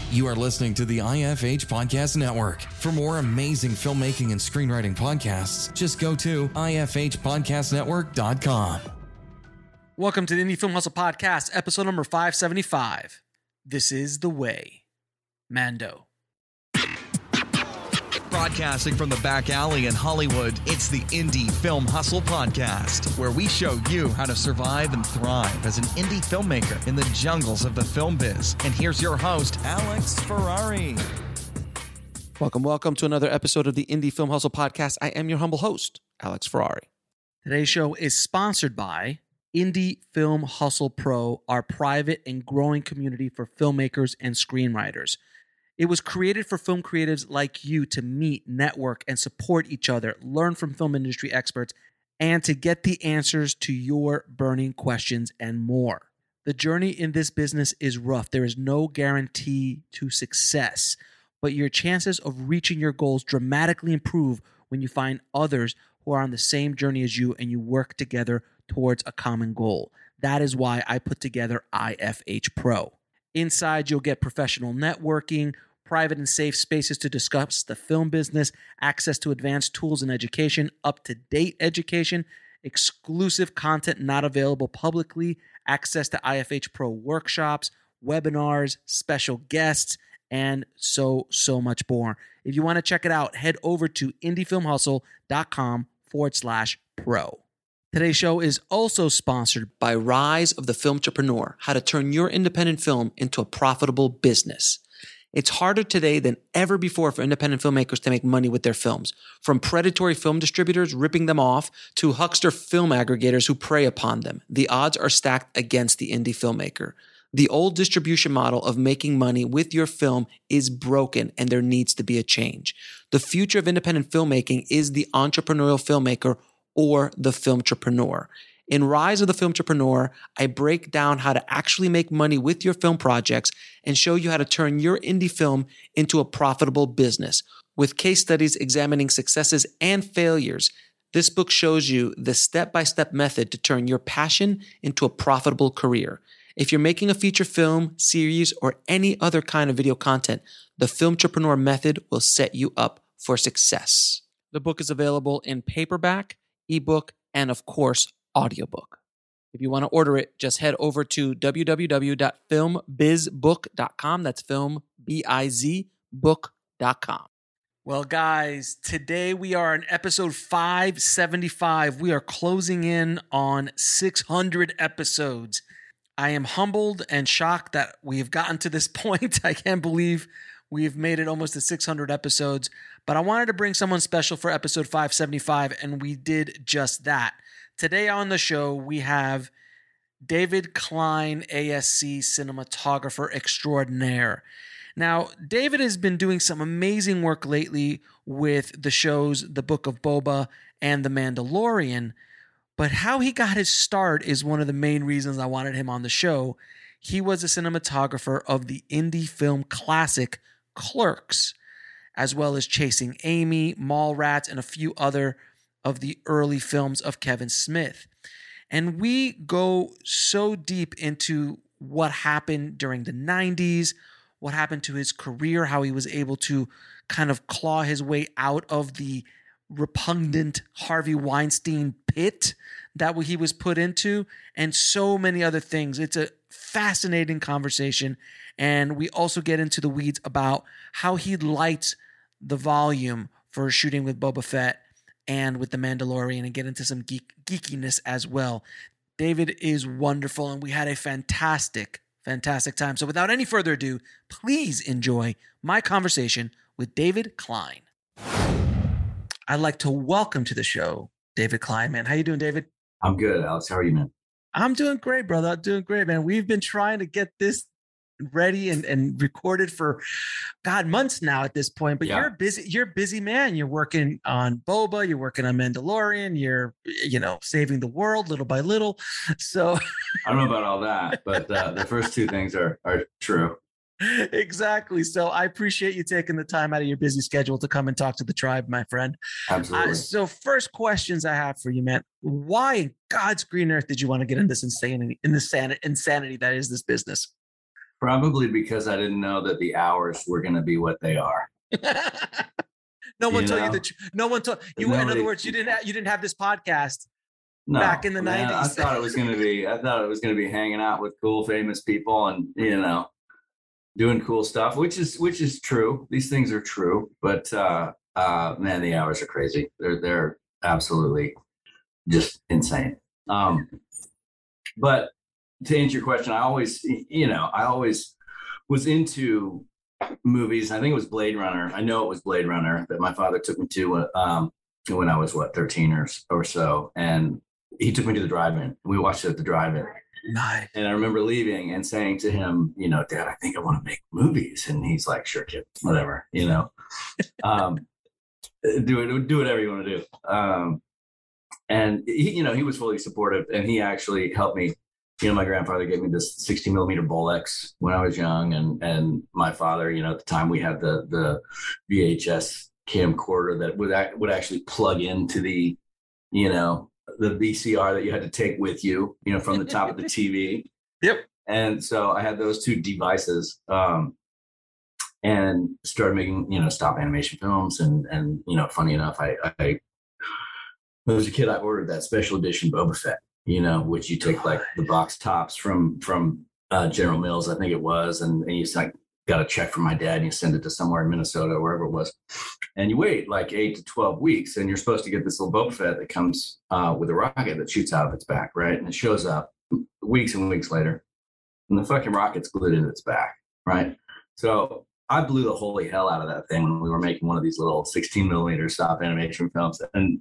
You are listening to the IFH Podcast Network. For more amazing filmmaking and screenwriting podcasts, just go to ifhpodcastnetwork.com. Welcome to the Indie Film Hustle Podcast, episode number 575. This is The Way. Mando. Broadcasting from the back alley in Hollywood, it's the Indie Film Hustle Podcast, where we show you how to survive and thrive as an indie filmmaker in the jungles of the film biz. And here's your host, Alex Ferrari. Welcome to another episode of the Indie Film Hustle Podcast. I am your humble host, Alex Ferrari. Today's show is sponsored by Indie Film Hustle Pro, our private and growing community for filmmakers and screenwriters. It was created for film creatives like you to meet, network, and support each other, learn from film industry experts, and to get the answers to your burning questions and more. The journey in this business is rough. There is no guarantee to success, but your chances of reaching your goals dramatically improve when you find others who are on the same journey as you and you work together towards a common goal. That is why I put together IFH Pro. Inside, you'll get professional networking, private and safe spaces to discuss the film business, access to advanced tools and education, up-to-date education, exclusive content not available publicly, access to IFH Pro workshops, webinars, special guests, and so much more. If you want to check it out, head over to indiefilmhustle.com/pro. Today's show is also sponsored by Rise of the Filmtrepreneur, how to turn your independent film into a profitable business. It's harder today than ever before for independent filmmakers to make money with their films. From predatory film distributors ripping them off to huckster film aggregators who prey upon them, the odds are stacked against the indie filmmaker. The old distribution model of making money with your film is broken, and there needs to be a change. The future of independent filmmaking is the entrepreneurial filmmaker or the filmtrepreneur. In Rise of the Filmtrepreneur, I break down how to actually make money with your film projects and show you how to turn your indie film into a profitable business. With case studies examining successes and failures, this book shows you the step-by-step method to turn your passion into a profitable career. If you're making a feature film, series, or any other kind of video content, the Filmtrepreneur method will set you up for success. The book is available in paperback, ebook, and of course, audiobook. If you want to order it, just head over to www.filmbizbook.com. That's filmbizbook.com. Well, guys, today we are in episode 575. We are closing in on 600 episodes. I am humbled and shocked that we have gotten to this point. I can't believe we've made it almost to 600 episodes, but I wanted to bring someone special for episode 575, and we did just that. Today on the show, we have David Klein, ASC cinematographer extraordinaire. Now, David has been doing some amazing work lately with the shows The Book of Boba and The Mandalorian, but how he got his start is one of the main reasons I wanted him on the show. He was a cinematographer of the indie film classic Clerks, as well as Chasing Amy, Mallrats, and a few other of the early films of Kevin Smith. And we go so deep into what happened during the 90s, what happened to his career, how he was able to kind of claw his way out of the repugnant Harvey Weinstein pit that he was put into, and so many other things. It's a fascinating conversation. And we also get into the weeds about how he lights the volume for shooting with Boba Fett and with The Mandalorian, and get into some geekiness as well. David is wonderful, and we had a fantastic time. So without any further ado, please enjoy my conversation with David Klein. I'd like to welcome to the show David Klein, man. How you doing, David? I'm good, Alex. How are you, man? I'm doing great, brother. I'm doing great, man. We've been trying to get this ready and recorded for months now at this point, but yeah. You're a busy man. You're working on Boba, you're working on Mandalorian, you're saving the world little by little. So I don't know about all that, but the first two things are true. Exactly. So I appreciate you taking the time out of your busy schedule to come and talk to the tribe, my friend. Absolutely. So first questions I have for you, man. Why in God's green earth did you want to get in this insanity that is this business? Probably because I didn't know that the hours were going to be what they are. No one You told you know? that. No one told you. In Nobody- other words, you didn't have this podcast No, back in the man, 90s. I thought it was going to be hanging out with cool, famous people and, doing cool stuff, which is true. These things are true, but, man, the hours are crazy. They're absolutely just insane. But to answer your question, I always was into movies. I think it was Blade Runner. I know it was Blade Runner that my father took me to when I was 13 or so, and he took me to the drive-in. We watched it at the drive-in. Nice. And I remember leaving and saying to him, Dad, I think I want to make movies. And he's like, sure, kid, whatever, do whatever you want to do. And he was fully supportive, and he actually helped me. My grandfather gave me this 60 millimeter Bolex when I was young, and my father, at the time we had the VHS camcorder that would actually plug into the VCR that you had to take with you, from the top of the TV. Yep. And so I had those two devices, and started making, stop animation films. And funny enough, I when I was a kid, I ordered that special edition Boba Fett, which you take like the box tops from General Mills, I think it was. And you got a check from my dad and you send it to somewhere in Minnesota or wherever it was. And you wait like 8 to 12 weeks and you're supposed to get this little Boba Fett that comes with a rocket that shoots out of its back, right? And it shows up weeks and weeks later and the fucking rocket's glued into its back, right? So I blew the holy hell out of that thing when we were making one of these little 16 millimeter stop animation films. And,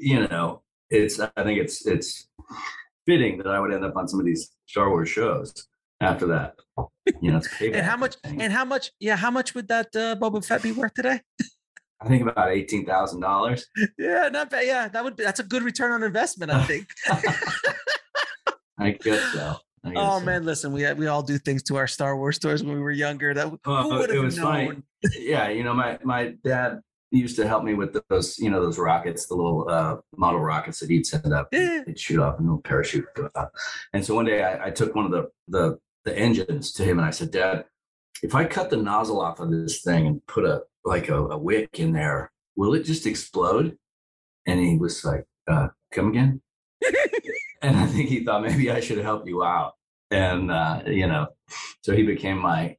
I think it's fitting that I would end up on some of these Star Wars shows after that. It's payback. And how much would that Boba Fett be worth today? I think about $18,000. Yeah, not bad. Yeah, that's a good return on investment, I think. I guess so. Man, listen, we all do things to our Star Wars stores when we were younger. Who would have known? Funny. Yeah, my dad used to help me with those, those rockets, the little model rockets that he'd send up. Yeah. He'd shoot off and a little parachute go up. And so one day I took one of the engines to him and I said, Dad, if I cut the nozzle off of this thing and put a wick in there, will it just explode? And he was like, come again? And I think he thought maybe I should help you out. And, so he became my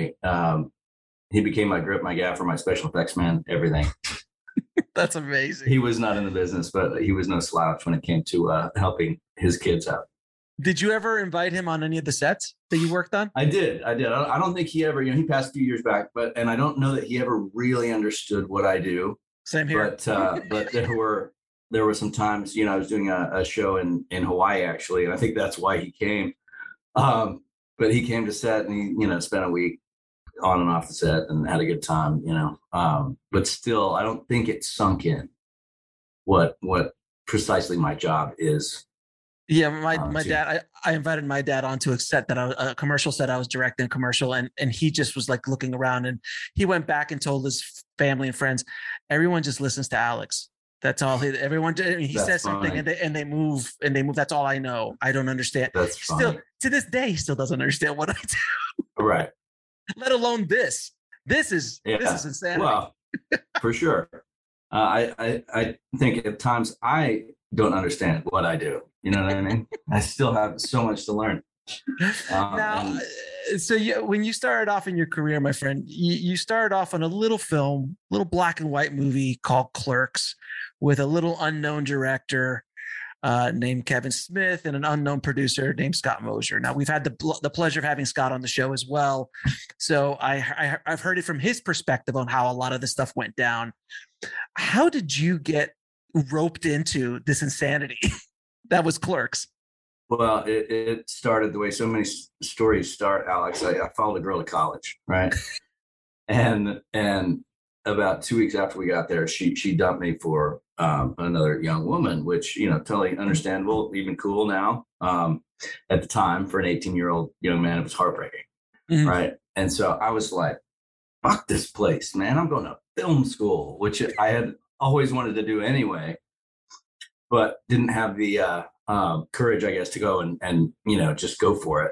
grip, my gaffer, my special effects man, everything. That's amazing. He was not in the business, but he was no slouch when it came to helping his kids out. Did you ever invite him on any of the sets that you worked on? I did. I don't think he ever, he passed a few years back, and I don't know that he ever really understood what I do. Same here. But there were some times, I was doing a show in Hawaii actually, and I think that's why he came. But he came to set and he, spent a week on and off the set and had a good time, but still, I don't think it sunk in what precisely my job is. Yeah, my dad. I invited my dad onto a set a commercial set I was directing a commercial, and he just was like looking around, and he went back and told his family and friends, everyone just listens to Alex. That's all. Everyone. He says something, and they move. That's all I know. I don't understand. That's still funny. To this day, he still doesn't understand what I do. Right. Let alone this. This is insanity. Well, for sure. I think at times I don't understand what I do. You know what I mean? I still have so much to learn. Now, so when you started off in your career, my friend, you started off on a little black and white movie called Clerks with a little unknown director named Kevin Smith and an unknown producer named Scott Mosier. Now, we've had the pleasure of having Scott on the show as well. So I've heard it from his perspective on how a lot of this stuff went down. How did you get roped into this insanity that was Clerks? Well, it started the way so many stories start, Alex. I followed a girl to college, right? and about 2 weeks after we got there, she dumped me for another young woman, which, totally understandable, even cool now. At the time, for an 18-year-old young man, it was heartbreaking, right? And so I was like, fuck this place, man. I'm going to film school, which I had always wanted to do anyway, but didn't have the courage, I guess, to go and just go for it.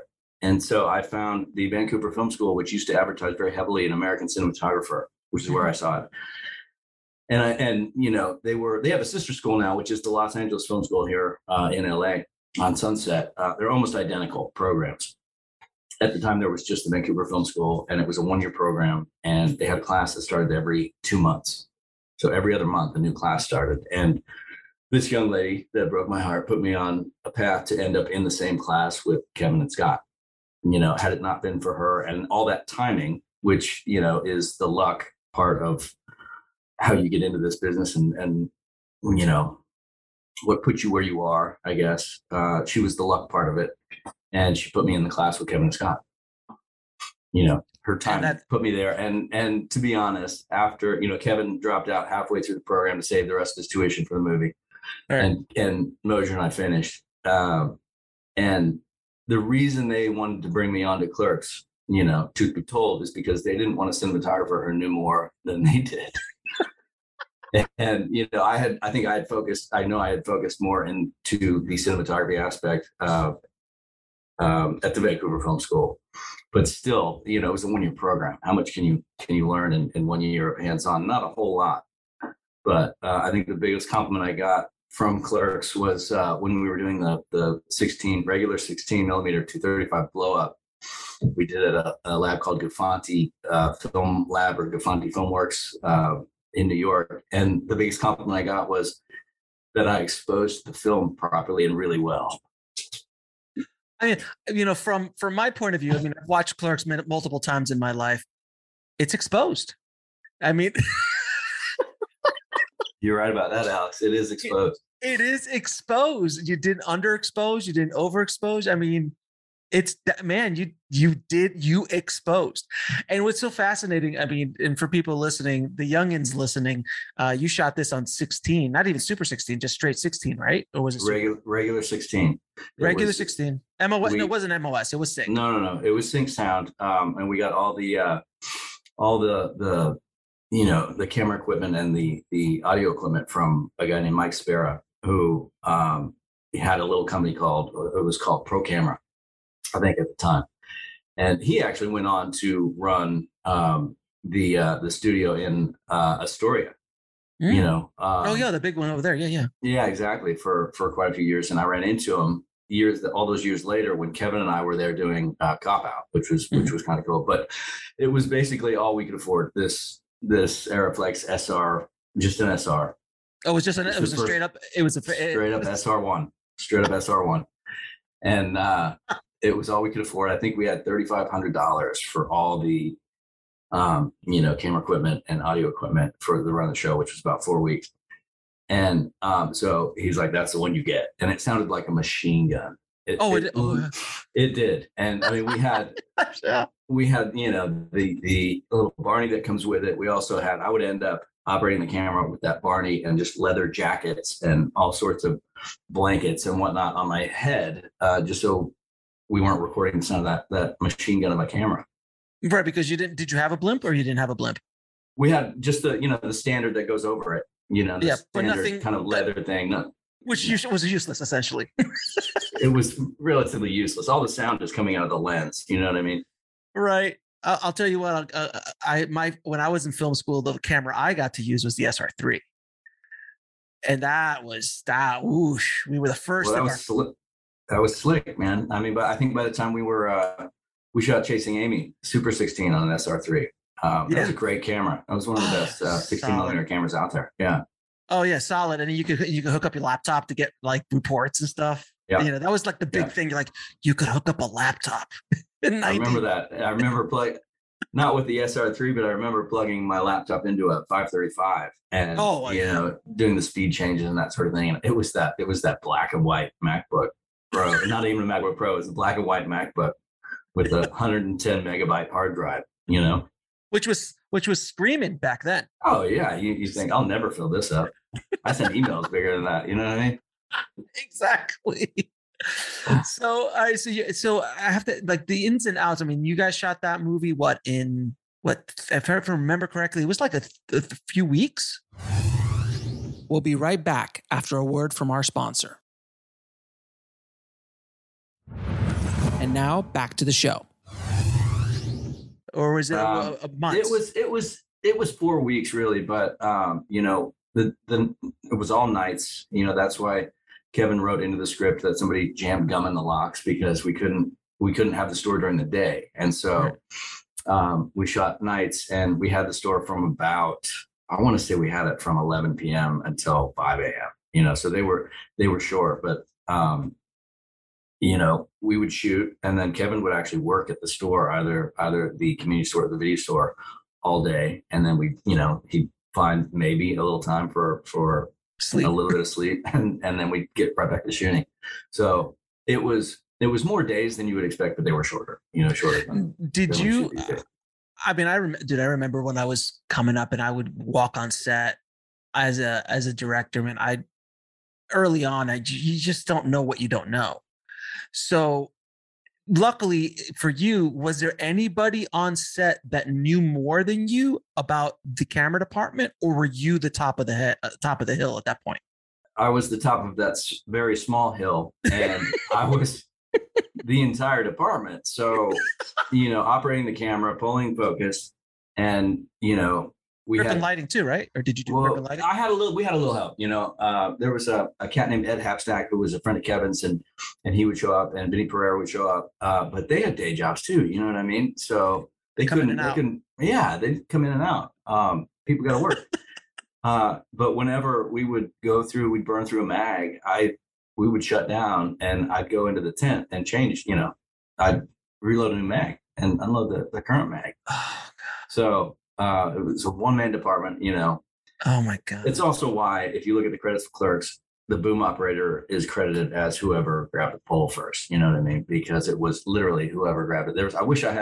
And so I found the Vancouver Film School, which used to advertise very heavily in American Cinematographer, which is where I saw it. And you know, they have a sister school now, which is the Los Angeles Film School here in LA on Sunset. They're almost identical programs. At the time, there was just the Vancouver Film School, and it was a 1-year program, and they had a class that started every 2 months. So every other month, a new class started. And this young lady that broke my heart put me on a path to end up in the same class with Kevin and Scott. You know, had it not been for her and all that timing, which, you know, is the luck part of how you get into this business and you know, what put you where you are, I guess. She was the luck part of it. And she put me in the class with Kevin and Scott. You know, her time put me there. And to be honest, after, you know, Kevin dropped out halfway through the program to save the rest of his tuition for the movie. Right. And Mosier and I finished. And the reason they wanted to bring me on to Clerks, you know, truth be told, is because they didn't want a cinematographer who knew more than they did. And, you know, I had focused more into the cinematography aspect at the Vancouver Film School, but still, you know, it was a 1-year program. How much can you learn in 1 year of hands-on? Not a whole lot, but I think the biggest compliment I got from Clerks was when we were doing the regular 16 millimeter 235 blow up. We did it at a lab called Gafanti Film Lab or Gafanti Filmworks in New York. And the biggest compliment I got was that I exposed the film properly and really well. I mean, you know, from my point of view, I mean, I've watched Clerks multiple times in my life. It's exposed. I mean, you're right about that, Alex. It is exposed. It is exposed. You didn't underexpose. You didn't overexpose. I mean, it's that, man, you exposed. And what's so fascinating, I mean, and for people listening, the youngins listening, you shot this on 16, not even Super 16, just straight 16, right? Or was it regular 16? Regular 16. MOS? No, it wasn't MOS. It was Sync. No. It was Sync Sound. And we got all the you know, the camera equipment and the audio equipment from a guy named Mike Spera, who had a little company called Pro Camera, I think, at the time. And he actually went on to run the studio in Astoria. You know, oh yeah, the big one over there. Yeah, exactly, for quite a few years. And I ran into him all those years later when Kevin and I were there doing Cop Out, which was kind of cool. But it was basically all we could afford. This Aeroflex SR, just an SR. Oh, it was just it was a straight up SR1, straight up SR1, and it was all we could afford. I think we had $3,500 for all the you know, camera equipment and audio equipment for the run of the show, which was about 4 weeks. And so he's like, "That's the one you get," and it sounded like a machine gun. It did. And I mean, we had, you know, the little Barney that comes with it. We also had, I would end up operating the camera with that Barney and just leather jackets and all sorts of blankets and whatnot on my head, just so we weren't recording the sound of that machine gun of a camera. Right, because did you have a blimp or you didn't have a blimp? We had just the standard that goes over it, you know, but nothing kind of leather thing. Which was useless, essentially. It was relatively useless. All the sound is coming out of the lens. You know what I mean? Right. I'll tell you what. When I was in film school, the camera I got to use was the SR3, and that was whoosh. We were the first. Well, that was slick, man. I mean, but I think by the time we shot Chasing Amy Super 16 on an SR3. That was a great camera. That was one of the best 16 millimeter cameras out there. Yeah. Oh yeah, solid. And you could hook up your laptop to get like reports and stuff. Yeah. You know, that was like the big thing. You're like, you could hook up a laptop. I remember that. I remember not with the SR3, but I remember plugging my laptop into a 535 and you know, doing the speed changes and that sort of thing. And it was that black and white MacBook Pro, not even a MacBook Pro. It was a black and white MacBook with a 110 megabyte hard drive. You know, which was screaming back then. Oh yeah, you think I'll never fill this up? I sent emails bigger than that. You know what I mean? Exactly. So, all right. So I have to, like, the ins and outs. I mean, you guys shot that movie if I remember correctly, it was like a few weeks. We'll be right back after a word from our sponsor. And now back to the show. Or was it a month? It was 4 weeks really, but it was all nights. That's why Kevin wrote into the script that somebody jammed gum in the locks because we couldn't have the store during the day. And so we shot nights, and we had the store from about, I want to say we had it from 11 p.m. until 5 a.m. So they were short, but we would shoot, and then Kevin would actually work at the store, either the community store or the video store, all day, and then he'd find maybe a little time for sleep. A little bit of sleep, and then we'd get right back to shooting. So it was more days than you would expect, but they were shorter. Did you? I mean, I remember when I was coming up and I would walk on set as a director, man. Early on, you just don't know what you don't know. So luckily for you, was there anybody on set that knew more than you about the camera department, or were you the top of the hill at that point? I was the top of that very small hill, and I was the entire department. So, operating the camera, pulling focus, and we grip had and lighting too, right? Or did you do grip and lighting? We had a little help. There was a cat named Ed Hapstack who was a friend of Kevin's, and he would show up, and Vinny Pereira would show up. But they had day jobs too. You know what I mean? So they'd come in and out. People got to work. But whenever we would we'd burn through a mag, we would shut down, and I'd go into the tent and change. I'd reload a new mag and unload the current mag. Oh, God. So it was a one-man department. Oh my God. It's also why, if you look at the credits for Clerks, the boom operator is credited as whoever grabbed the pole first. You know what I mean? Because it was literally whoever grabbed it. I wish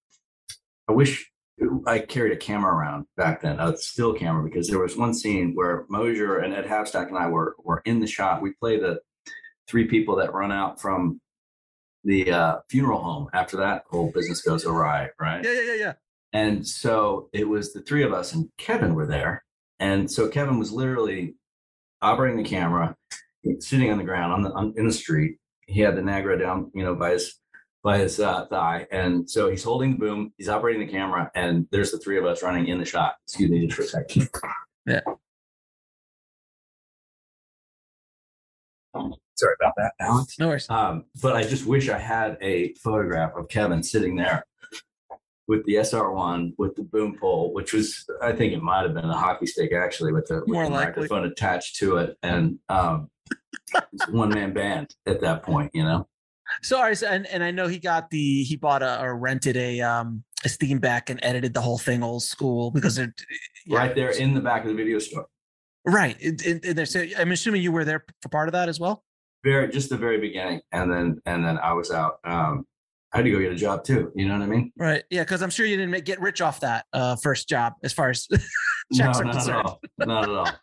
I carried a camera around back then, a still camera, because there was one scene where Mosier and Ed Hapstack and I were in the shot. We play the three people that run out from the funeral home after that whole business goes awry, right? Yeah. And so it was the three of us, and Kevin were there. And so Kevin was literally operating the camera, sitting on the ground in the street. He had the Nagra down, by his thigh. And so he's holding the boom, he's operating the camera, and there's the three of us running in the shot. Excuse me just for a second. Yeah. Sorry about that, Alex. No worries. But I just wish I had a photograph of Kevin sitting there with the SR1, with the boom pole, which was, I think it might have been a hockey stick actually, with the microphone attached to it. And it's a one-man band at that point, So, and I know he bought or rented a Steenbeck and edited the whole thing old school because right there in the back of the video store. Right. So I'm assuming you were there for part of that as well. Just the very beginning, and then I was out. I had to go get a job too. You know what I mean? Right. Yeah, because I'm sure you didn't get rich off that first job, as far as checks are concerned. Not at all.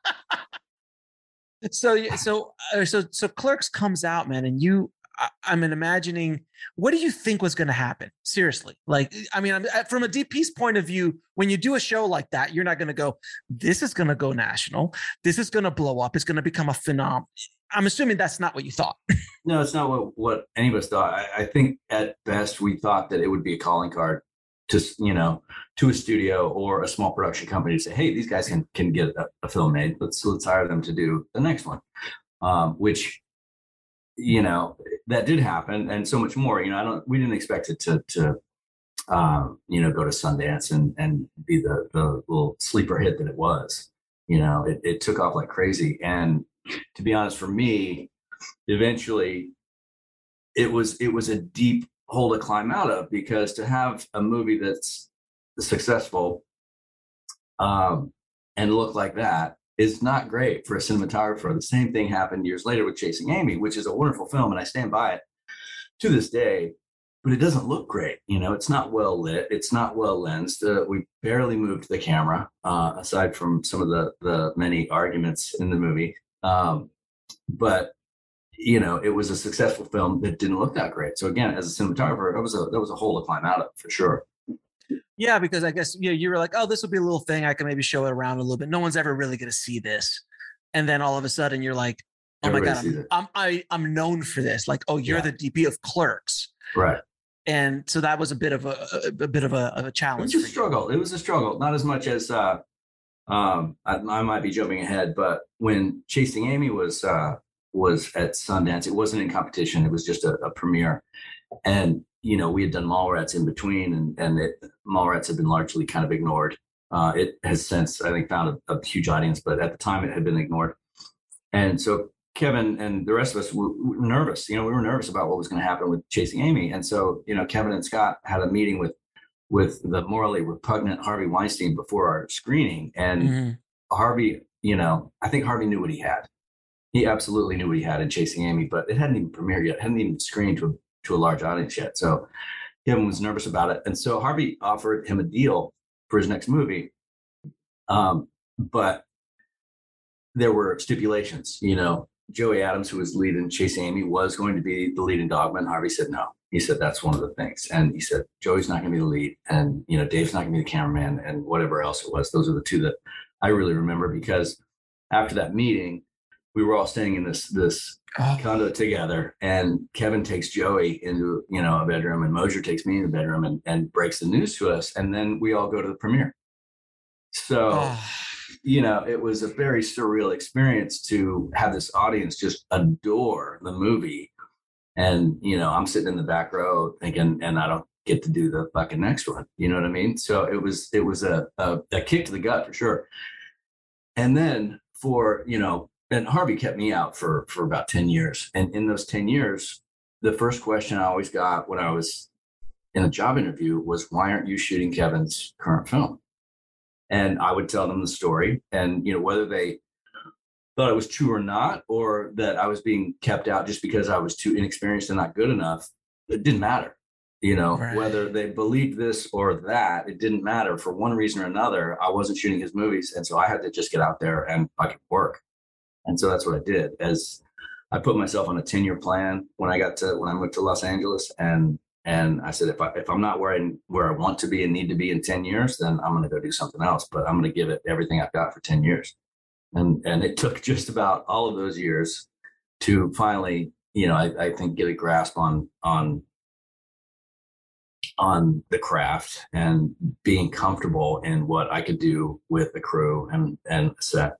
So Clerks comes out, man, and I'm imagining, what do you think was going to happen? Seriously. Like, I mean, from a DP's point of view, when you do a show like that, you're not going to go, this is going to go national. This is going to blow up. It's going to become a phenomenon. I'm assuming that's not what you thought. No, it's not what any of us thought. I think at best we thought that it would be a calling card to a studio or a small production company to say, hey, these guys can get a film made. Let's hire them to do the next one, which, that did happen, and so much more. We didn't expect it to go to Sundance and be the little sleeper hit that it was. It took off like crazy. And to be honest, for me, eventually it was a deep hole to climb out of, because to have a movie that's successful and look like that is not great for a cinematographer. The same thing happened years later with Chasing Amy, which is a wonderful film, and I stand by it to this day, but it doesn't look great. It's not well lit. It's not well lensed. We barely moved the camera, aside from some of the many arguments in the movie. But it was a successful film that didn't look that great. So again, as a cinematographer, that was a hole to climb out of for sure. Yeah, because I guess you were like, oh, this will be a little thing. I can maybe show it around a little bit. No one's ever really going to see this. And then all of a sudden you're like, oh my God, I'm known for this. Like, oh, you're the DP of Clerks. Right. And so that was a bit of a challenge. It was a struggle. It was a struggle, not as much as I might be jumping ahead, but when Chasing Amy was at Sundance, it wasn't in competition. It was just a premiere, and we had done Mallrats in between, and Mallrats had been largely kind of ignored. It has since, I think, found a huge audience, but at the time it had been ignored, and so Kevin and the rest of us were nervous. We were nervous about what was going to happen with Chasing Amy. And so, Kevin and Scott had a meeting with the morally repugnant Harvey Weinstein before our screening. And Harvey, I think Harvey knew what he had. He absolutely knew what he had in Chasing Amy, but it hadn't even premiered yet, hadn't even screened to a large audience yet. So Kevin was nervous about it. And so Harvey offered him a deal for his next movie. But there were stipulations, Joey Adams, who was lead in Chasing Amy, was going to be the lead in Dogma, and Harvey said no. He said that's one of the things, and he said Joey's not going to be the lead, and Dave's not going to be the cameraman, and whatever else it was. Those are the two that I really remember, because after that meeting, we were all staying in this condo together, and Kevin takes Joey into a bedroom, and Mosier takes me in the bedroom, and breaks the news to us, and then we all go to the premiere. So. It was a very surreal experience to have this audience just adore the movie. And, I'm sitting in the back row thinking, and I don't get to do the fucking next one. You know what I mean? So it was a kick to the gut for sure. And then and Harvey kept me out for about 10 years. And in those 10 years, the first question I always got when I was in a job interview was, why aren't you shooting Kevin's current film? And I would tell them the story, and whether they thought it was true or not, or that I was being kept out just because I was too inexperienced and not good enough, it didn't matter. Right. Whether they believed this or that, it didn't matter. For one reason or another, I wasn't shooting his movies, and so I had to just get out there and fucking work. And so that's what I did. As I put myself on a 10-year plan when I moved to Los Angeles, and I said, if I'm not where I want to be and need to be in 10 years, then I'm going to go do something else. But I'm going to give it everything I've got for 10 years. And it took just about all of those years to finally, I think, get a grasp on the craft and being comfortable in what I could do with the crew and set,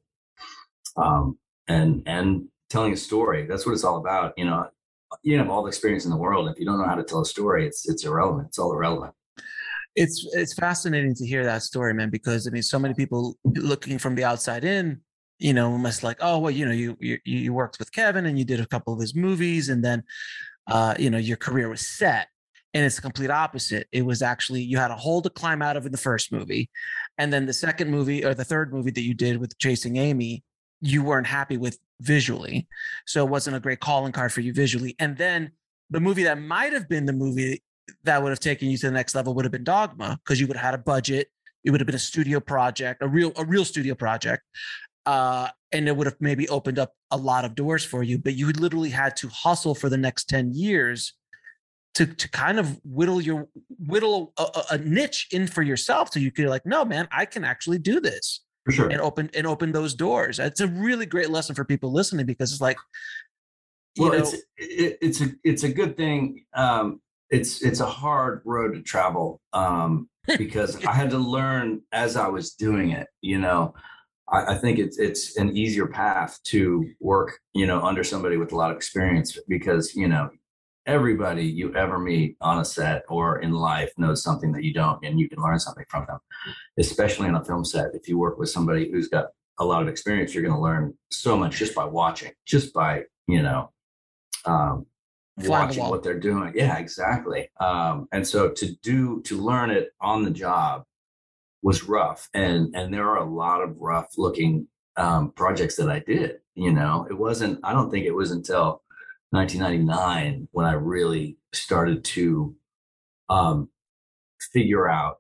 and telling a story. That's what it's all about. You have all the experience in the world. If you don't know how to tell a story, it's irrelevant. It's all irrelevant. It's fascinating to hear that story, man, because so many people looking from the outside in, must like, oh, well, you worked with Kevin and you did a couple of his movies, and then your career was set. And it's the complete opposite. It was actually, you had a hole to climb out of in the first movie, and then the second movie or the third movie that you did with Chasing Amy, you weren't happy with visually. So it wasn't a great calling card for you visually. And then the movie that might have been the movie that would have taken you to the next level would have been Dogma, because you would have had a budget. It would have been a studio project, a real studio project. And it would have maybe opened up a lot of doors for you, but you literally had to hustle for the next 10 years to kind of whittle a niche in for yourself. So you could like, no, man, I can actually do this. For sure. And open those doors. It's a really great lesson for people listening, because it's like, it's a good thing. It's a hard road to travel, because I had to learn as I was doing it. I think it's an easier path to work, under somebody with a lot of experience, because everybody you ever meet on a set or in life knows something that you don't, and you can learn something from them, especially on a film set. If you work with somebody who's got a lot of experience, you're going to learn so much just by watching, just by, watching what they're doing. Yeah, exactly. And so to learn it on the job was rough. And there are a lot of rough looking projects that I did. I don't think it was until 1999 when I really started to figure out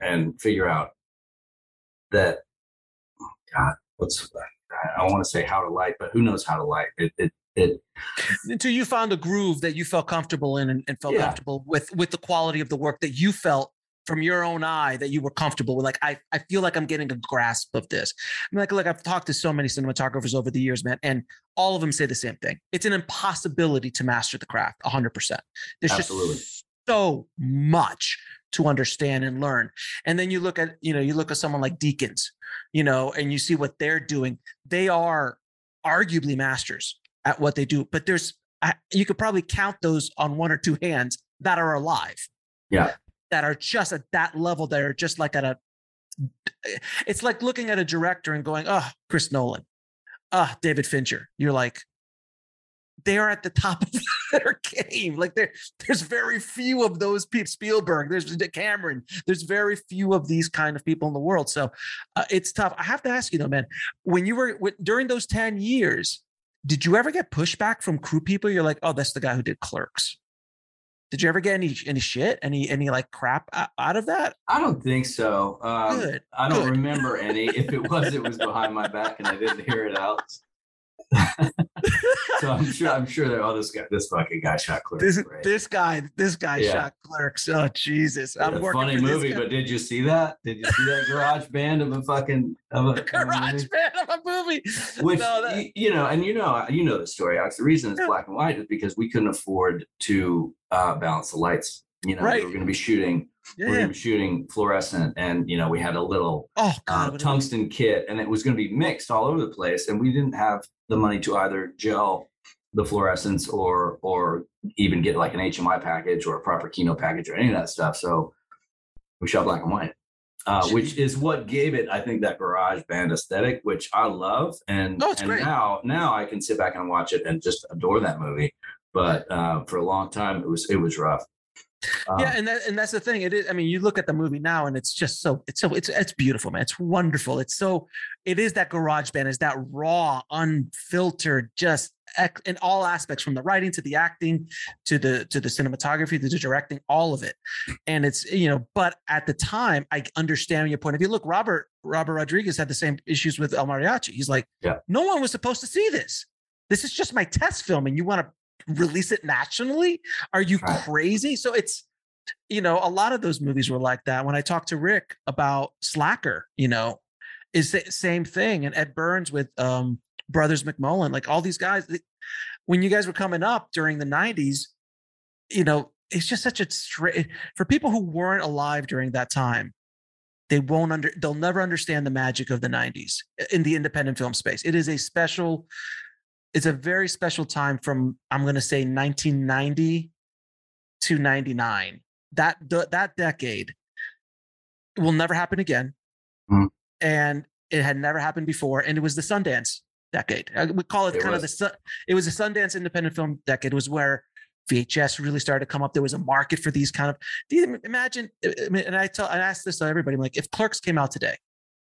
that, God, I want to say how to light, but who knows how to light it. Until you found a groove that you felt comfortable in and felt comfortable with the quality of the work that you felt from your own eye that you were comfortable with. Like, I feel like I'm getting a grasp of this. Like I've talked to so many cinematographers over the years, man, and all of them say the same thing. It's an impossibility to master the craft 100%. There's Absolutely. just so much to understand and learn. And then you look at someone like Deakins, and you see what they're doing. They are arguably masters at what they do, but you could probably count those on one or two hands that are alive. Yeah. That are just at that level. That are just like it's like looking at a director and going, oh, Chris Nolan, David Fincher. You're like, they are at the top of their game. Like there's very few of those people. Spielberg, there's Cameron. There's very few of these kind of people in the world. So it's tough. I have to ask you though, man, when you were during those 10 years, did you ever get pushback from crew people? You're like, oh, that's the guy who did Clerks. Did you ever get any shit, any like crap out of that? I don't think so. Good. I don't remember any. If it was behind my back and I didn't hear it out. So I'm sure that this fucking guy shot Clerks. This guy shot Clerks. Oh Jesus! I'm working funny for this movie, guy. But did you see that? Did you see that garage band of a fucking garage band of a movie? Which you know the story, Alex. The reason it's black and white is because we couldn't afford to balance the lights. Right. We were going to be shooting. Yeah. We're going to be shooting fluorescent, and we had a little tungsten kit, and it was going to be mixed all over the place, and we didn't have the money to either gel the fluorescence or even get like an HMI package or a proper Kino package or any of that stuff. So we shot black and white, which is what gave it, I think, that garage band aesthetic, which I love. And great. Now I can sit back and watch it and just adore that movie. But for a long time, it was rough. Yeah, and that's the thing. It is. I mean, you look at the movie now, and it's just it's beautiful, man. It's wonderful. It is that garage band, is that raw, unfiltered, just in all aspects, from the writing to the acting to the cinematography to the directing, all of it. And it's but at the time, I understand your point of view. Look, Robert Rodriguez had the same issues with El Mariachi. He's like, no one was supposed to see this. This is just my test film, and you want to release it nationally? Are you crazy? So it's, a lot of those movies were like that. When I talked to Rick about Slacker, is the same thing. And Ed Burns with Brothers McMullen, like all these guys, when you guys were coming up during the 90s, it's just such for people who weren't alive during that time, they'll never understand the magic of the 90s in the independent film space. It's a very special time from, I'm going to say, 1990 to 99. That decade will never happen again. Mm-hmm. And it had never happened before. And it was the Sundance decade. We call it it was a Sundance independent film decade. It was where VHS really started to come up. There was a market for these kind of, do you imagine? And I asked this to everybody, I'm like, if Clerks came out today,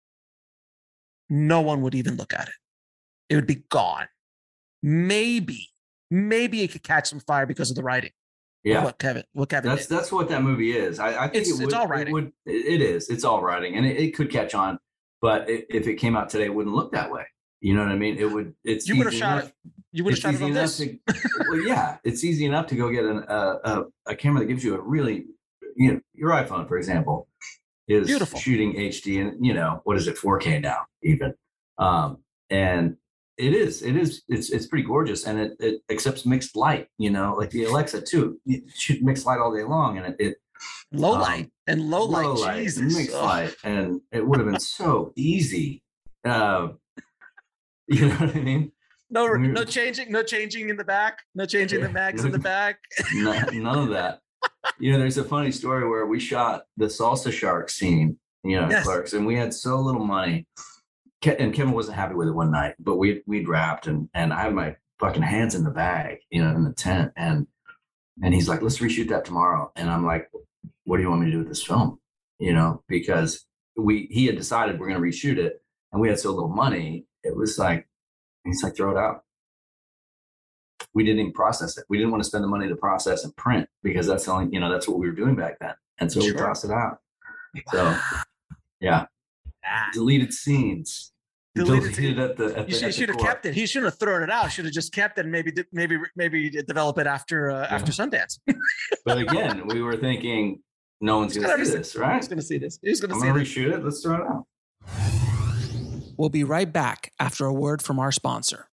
no one would even look at it. It would be gone. Maybe it could catch some fire because of the writing. Yeah, what Kevin did. That's what that movie is. I think it's all writing. It is. It's all writing, and it could catch on. But if it came out today, it wouldn't look that way. You know what I mean? It would. You would have shot it. You would have shot it on this. Well, yeah, it's easy enough to go get a camera that gives you a really, your iPhone, for example, is beautiful shooting HD, and what is it, 4K now even, and. It's pretty gorgeous, and it accepts mixed light, like the Alexa too. You shoot mixed light all day long, and it low light, Jesus, mixed light, and it would have been so easy. You know what I mean? No changing in the back, no changing the mags in the back. None of that. There's a funny story where we shot the salsa shark scene, yes. Clerks, and we had so little money. And Kevin wasn't happy with it one night, but we'd wrapped and I had my fucking hands in the bag, in the tent. And he's like, let's reshoot that tomorrow. And I'm like, what do you want me to do with this film? Because he had decided we're going to reshoot it and we had so little money. It was like, he's like, throw it out. We didn't even process it. We didn't want to spend the money to process and print because that's the only, that's what we were doing back then. And so we tossed it out. So yeah. Deleted scenes. Deleted at the you should have kept it. He shouldn't have thrown it out. Should have just kept it and maybe develop it after Sundance. But again, we were thinking no one's going to see this, right? Who's going to see this? Who's going to see this? Reshoot it. Let's throw it out. We'll be right back after a word from our sponsor.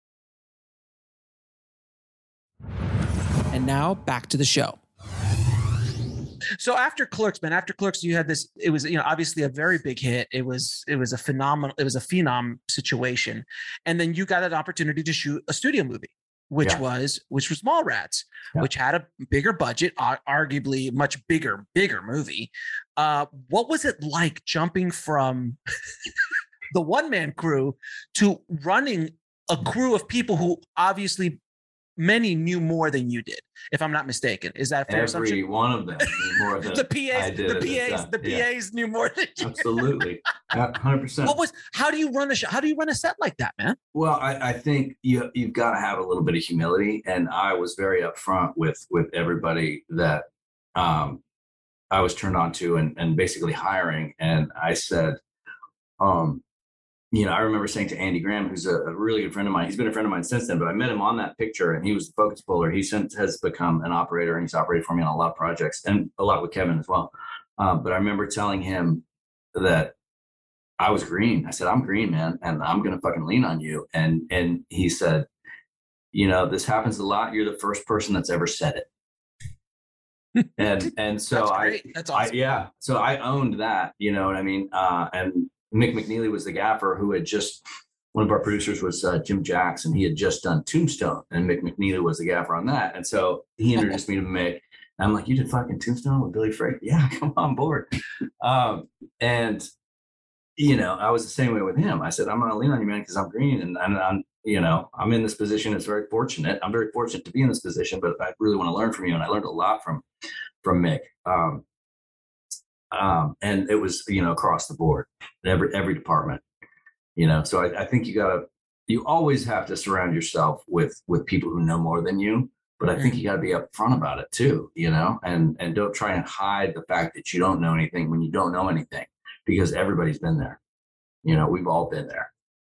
And now back to the show. So after Clerks, man, you had this, it was, obviously a very big hit. It was a phenom situation. And then you got an opportunity to shoot a studio movie, which was Mallrats, which had a bigger budget, arguably much bigger movie. What was it like jumping from the one-man crew to running a crew of people who obviously many knew more than you did, if I'm not mistaken? Is that a fair assumption? Every one of them knew more than the PAs knew more than you. Absolutely, 100%. How do you run a show? How do you run a set like that, man? Well, I think you've got to have a little bit of humility, and I was very upfront with everybody that I was turned on to and basically hiring, and I said, I remember saying to Andy Graham, who's a really good friend of mine. He's been a friend of mine since then, but I met him on that picture, and he was the focus puller. He since has become an operator, and he's operated for me on a lot of projects, and a lot with Kevin as well. But I remember telling him that I was green. I said, I'm green, man, and I'm going to fucking lean on you. And he said, this happens a lot. You're the first person that's ever said it. And so That's awesome. So I owned that, you know what I mean? And Mick McNeely was the gaffer who had one of our producers was Jim Jackson. He had just done Tombstone, and Mick McNeely was the gaffer on that. And so he introduced me to Mick. And I'm like, you did fucking Tombstone with Billy Frake? Yeah, come on board. And I was the same way with him. I said, I'm going to lean on you, man, because I'm green, and I'm in this position. It's very fortunate. I'm very fortunate to be in this position, but I really want to learn from you. And I learned a lot from Mick. And it was, across the board, every department, so I think you always have to surround yourself with people who know more than you, but I think you got to be upfront about it too, and don't try and hide the fact that you don't know anything when you don't know anything, because everybody's been there. We've all been there.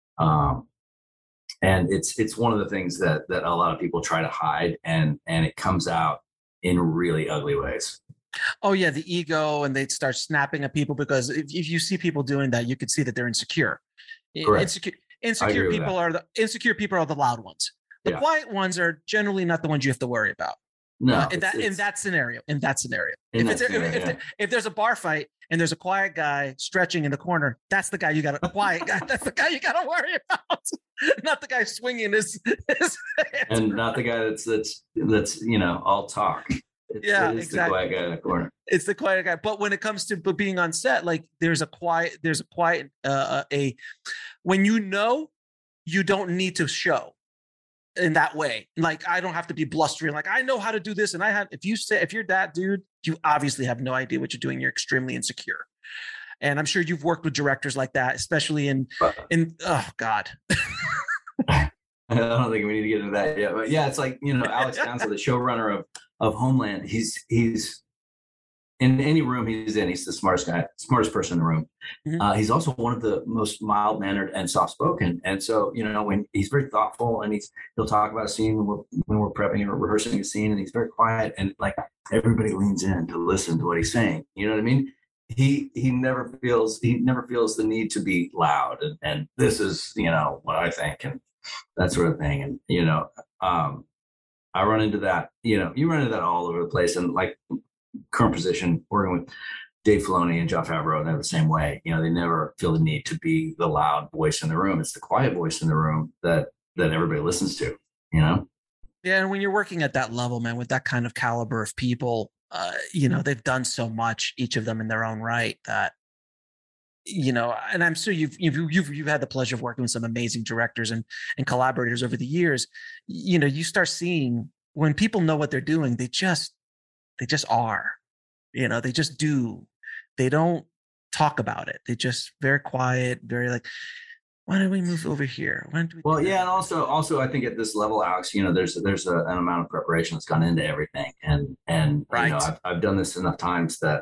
And it's one of the things that a lot of people try to hide, and it comes out in really ugly ways. Oh yeah, the ego, and they'd start snapping at people, because if you see people doing that, you could see that they're insecure. Correct. Insecure people are the loud ones. The quiet ones are generally not the ones you have to worry about. No, in that scenario. If there's a bar fight and there's a quiet guy stretching in the corner, that's the guy you got. A quiet guy. That's the guy you got to worry about. Not the guy swinging his and not the guy that's all talk. It's exactly. The quiet guy in the corner. It's the quiet guy. But when it comes to being on set, like there's a quiet, when you don't need to show in that way. Like, I don't have to be blustering. Like, I know how to do this. And if you're that dude, you obviously have no idea what you're doing. You're extremely insecure. And I'm sure you've worked with directors like that, especially in oh God. I don't think we need to get into that yet, but yeah, it's like, Alex Council, the showrunner of Homeland, he's in any room he's in, he's the smartest person in the room. Mm-hmm. He's also one of the most mild-mannered and soft-spoken. And so, when he's very thoughtful, and he'll talk about a scene when we're prepping or rehearsing a scene, and he's very quiet, and like everybody leans in to listen to what he's saying. You know what I mean? He never feels the need to be loud and this is, what I think, and that sort of thing. And, I run into that, you run into that all over the place. And like current position, working with Dave Filoni and Jon Favreau, they're the same way. They never feel the need to be the loud voice in the room. It's the quiet voice in the room that everybody listens to, Yeah. And when you're working at that level, man, with that kind of caliber of people, they've done so much, each of them in their own right, that, and I'm sure you've had the pleasure of working with some amazing directors and collaborators over the years. You start seeing when people know what they're doing, they just are, they just do. They don't talk about it. They just very quiet, very like, why don't we move over here? Well, yeah, and also I think at this level, Alex, there's an amount of preparation that's gone into everything, and right. I've done this enough times that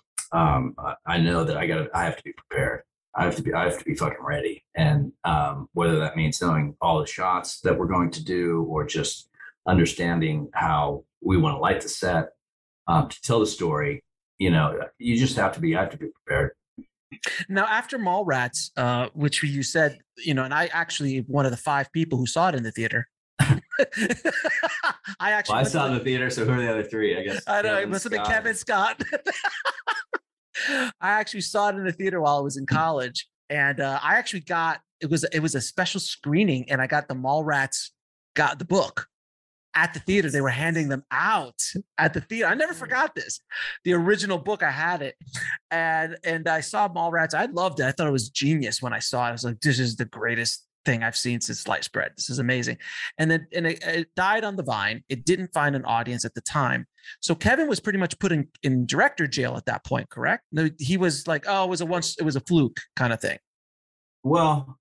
I know that I have to be prepared. I have to be fucking ready, and whether that means knowing all the shots that we're going to do, or just understanding how we want to light the set to tell the story. You just have to be prepared. Now, after Mallrats, which you said, and I actually one of the 5 people who saw it in the theater. I saw it in the theater. So who are the other three? I guess I know Kevin it must have been Scott. Kevin Scott. I actually saw it in the theater while I was in college, and I actually got it was a special screening, and I got the Mallrats got the book at the theater. They were handing them out at the theater. I never forgot this. The original book, I had it, and I saw Mallrats. I loved it. I thought it was genius when I saw it. I was like, this is the greatest thing I've seen since sliced bread. This is amazing. And then it died on the vine. It didn't find an audience at the time. So Kevin was pretty much put in director jail at that point, correct? No, he was like, oh, it was a fluke kind of thing. Well,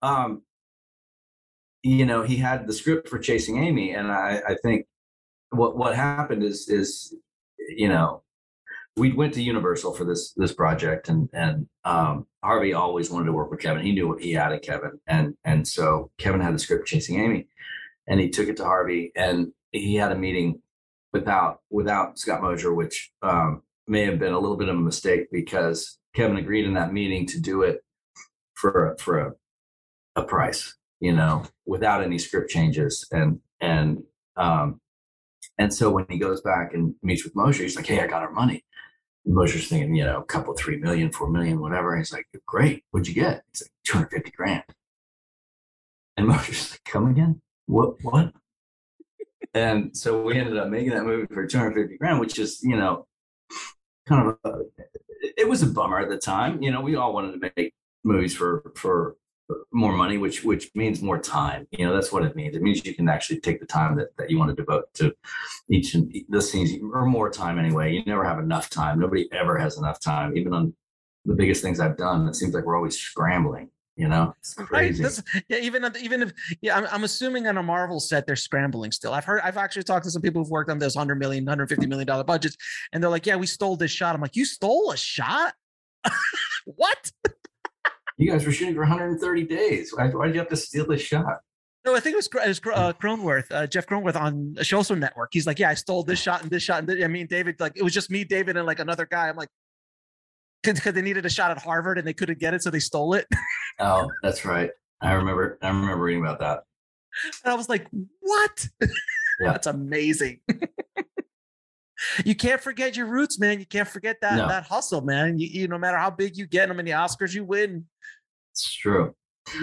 you know, he had the script for Chasing Amy, and I think what happened is, you know, we went to Universal for this project, and Harvey always wanted to work with Kevin. He knew what he had in Kevin, and so Kevin had the script Chasing Amy, and he took it to Harvey, and he had a meeting without Scott Mosier, which may have been a little bit of a mistake, because Kevin agreed in that meeting to do it for a price, you know, without any script changes, and so when he goes back and meets with Mosher, he's like, hey, I got our money. And Mosher's thinking, you know, a couple, 3 million, 4 million, whatever. And he's like, great. What'd you get? He's like, $250,000. And Mosher's like, come again? What? And so we ended up making that movie for $250,000, which is, you know, kind of it was a bummer at the time. You know, we all wanted to make movies for more money, which means more time. You know, that's what it means. It means you can actually take the time that you want to devote to each and the scenes, or more time anyway. You never have enough time. Nobody ever has enough time. Even on the biggest things I've done, it seems like we're always scrambling. You know, it's crazy. Right. Even if I'm assuming on a Marvel set they're scrambling still. I've actually talked to some people who've worked on those $100 million, $150 million budgets, and they're like, yeah, we stole this shot. I'm like, you stole a shot? What? You guys were shooting for 130 days. Why did you have to steal this shot? No, I think it was Cronenworth, Jeff Cronenworth on a Showstone Network. He's like, yeah, I stole this shot and this shot. And I mean, David, like, it was just me, David, and like another guy. I'm like, because they needed a shot at Harvard and they couldn't get it, so they stole it. Oh, that's right. I remember reading about that. And I was like, what? Yeah. That's amazing. You can't forget your roots, man. You can't forget that hustle, man. You no matter how big you get, how many Oscars you win. It's true.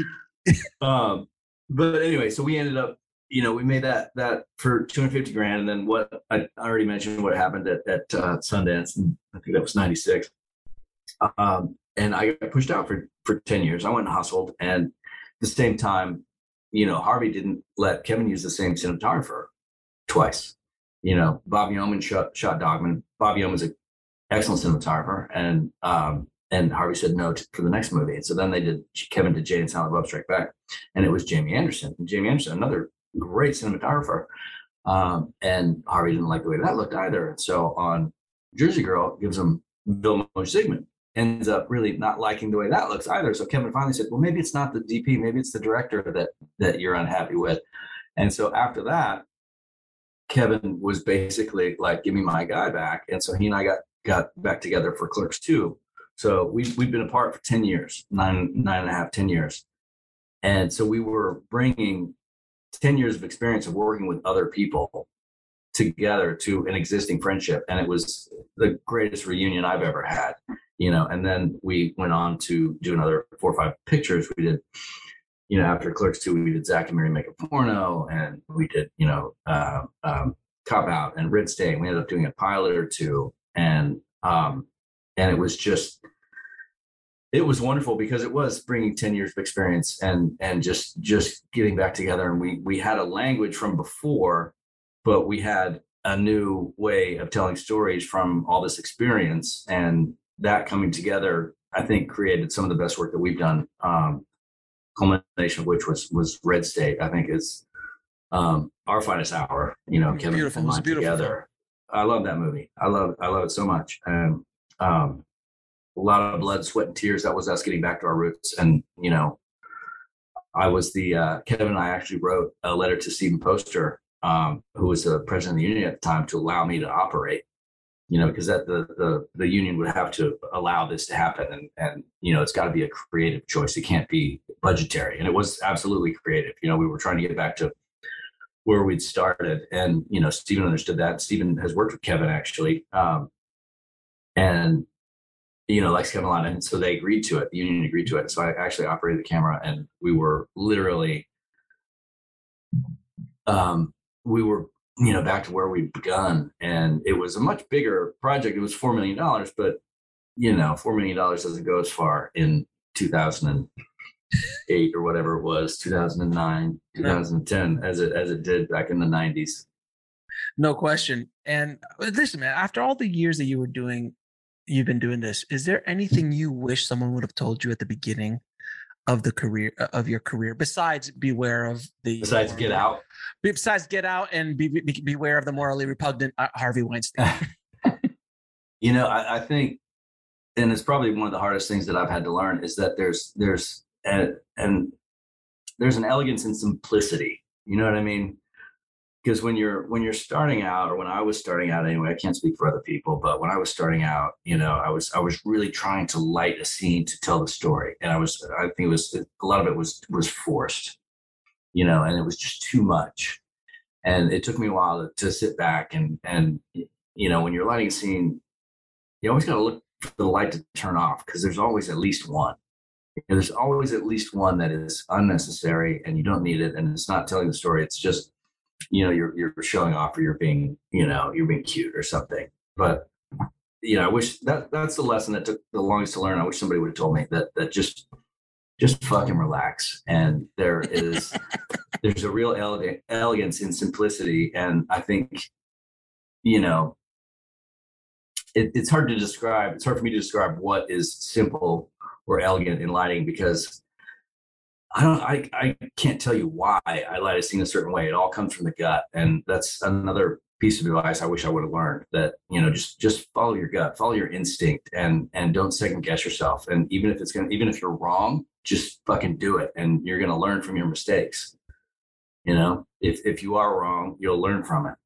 But anyway, so we ended up, you know, we made that for $250,000, and then what I already mentioned what happened at Sundance, and I think that was 96. And I got pushed out for 10 years. I went and hustled, and at the same time, you know, Harvey didn't let Kevin use the same cinematographer twice. You know, Bob Yeoman shot Dogman. Bob Yeoman's an excellent cinematographer, and Harvey said no for the next movie. And so then Kevin did Jay and Silent Bob Strike Back, and it was Jamie Anderson. And Jamie Anderson, another great cinematographer. And Harvey didn't like the way that looked either. And so on Jersey Girl, gives him Bill Mosher-Sigmund. Ends up really not liking the way that looks either. So Kevin finally said, well, maybe it's not the DP, maybe it's the director that you're unhappy with. And so after that, Kevin was basically like, give me my guy back. And so he and I got back together for Clerks 2. So we've been apart for 10 years, 10 years. And so we were bringing 10 years of experience of working with other people together to an existing friendship. And it was the greatest reunion I've ever had, you know. And then we went on to do another 4 or 5 pictures. We did, you know, after Clerks 2, we did Zach and Mary Make a Porno, and we did, you know, Cop Out and Red State. We ended up doing a pilot or two, and it was just, it was wonderful because it was bringing 10 years of experience and just getting back together. And we had a language from before, but we had a new way of telling stories from all this experience, and that coming together, I think, created some of the best work that we've done. Culmination of which was Red State. I think is our finest hour. You know, Kevin beautiful. It was beautiful together. I love that movie. I love it so much. And a lot of blood, sweat, and tears. That was us getting back to our roots. And you know, I was Kevin and I actually wrote a letter to Stephen Poster, who was the president of the union at the time, to allow me to operate. You know, because that the union would have to allow this to happen, and you know, it's got to be a creative choice. It can't be budgetary, and it was absolutely creative. You know, we were trying to get back to where we'd started. And, Steven understood that. Steven has worked with Kevin actually. And, likes Kevin a lot. And so they agreed to it. The union agreed to it. So I actually operated the camera, and we were literally, back to where we'd begun. And it was a much bigger project. It was $4 million, but, $4 million doesn't go as far in 2008 or whatever it was, 2009, 2010, as it did back in the 90s. No question. And listen, man, after all the years that you've been doing this, is there anything you wish someone would have told you at the beginning of your career, besides beware of besides Get Out? Besides Get Out and beware of the morally repugnant Harvey Weinstein. I think, and it's probably one of the hardest things that I've had to learn, is that there's an elegance in simplicity. You know what I mean? Because when you're starting out, or when I was starting out anyway, I can't speak for other people, but when I was starting out, I was really trying to light a scene to tell the story. And I think it was, a lot of it was forced, and it was just too much. And it took me a while to sit back and when you're lighting a scene, you always got to look for the light to turn off, because there's always at least one. There's always at least one that is unnecessary and you don't need it. And it's not telling the story. It's just, you're showing off, or you're being cute or something. But, I wish that's the lesson that took the longest to learn. I wish somebody would have told me that just fucking relax. And there's a real elegance in simplicity. And I think, it's hard to describe. It's hard for me to describe what is simple or elegant in lighting, because I can't tell you why I light a scene a certain way. It all comes from the gut. And that's another piece of advice I wish I would have learned, that, just follow your gut, follow your instinct, and don't second guess yourself. And even if you're wrong, just fucking do it. And you're going to learn from your mistakes. If you are wrong, you'll learn from it.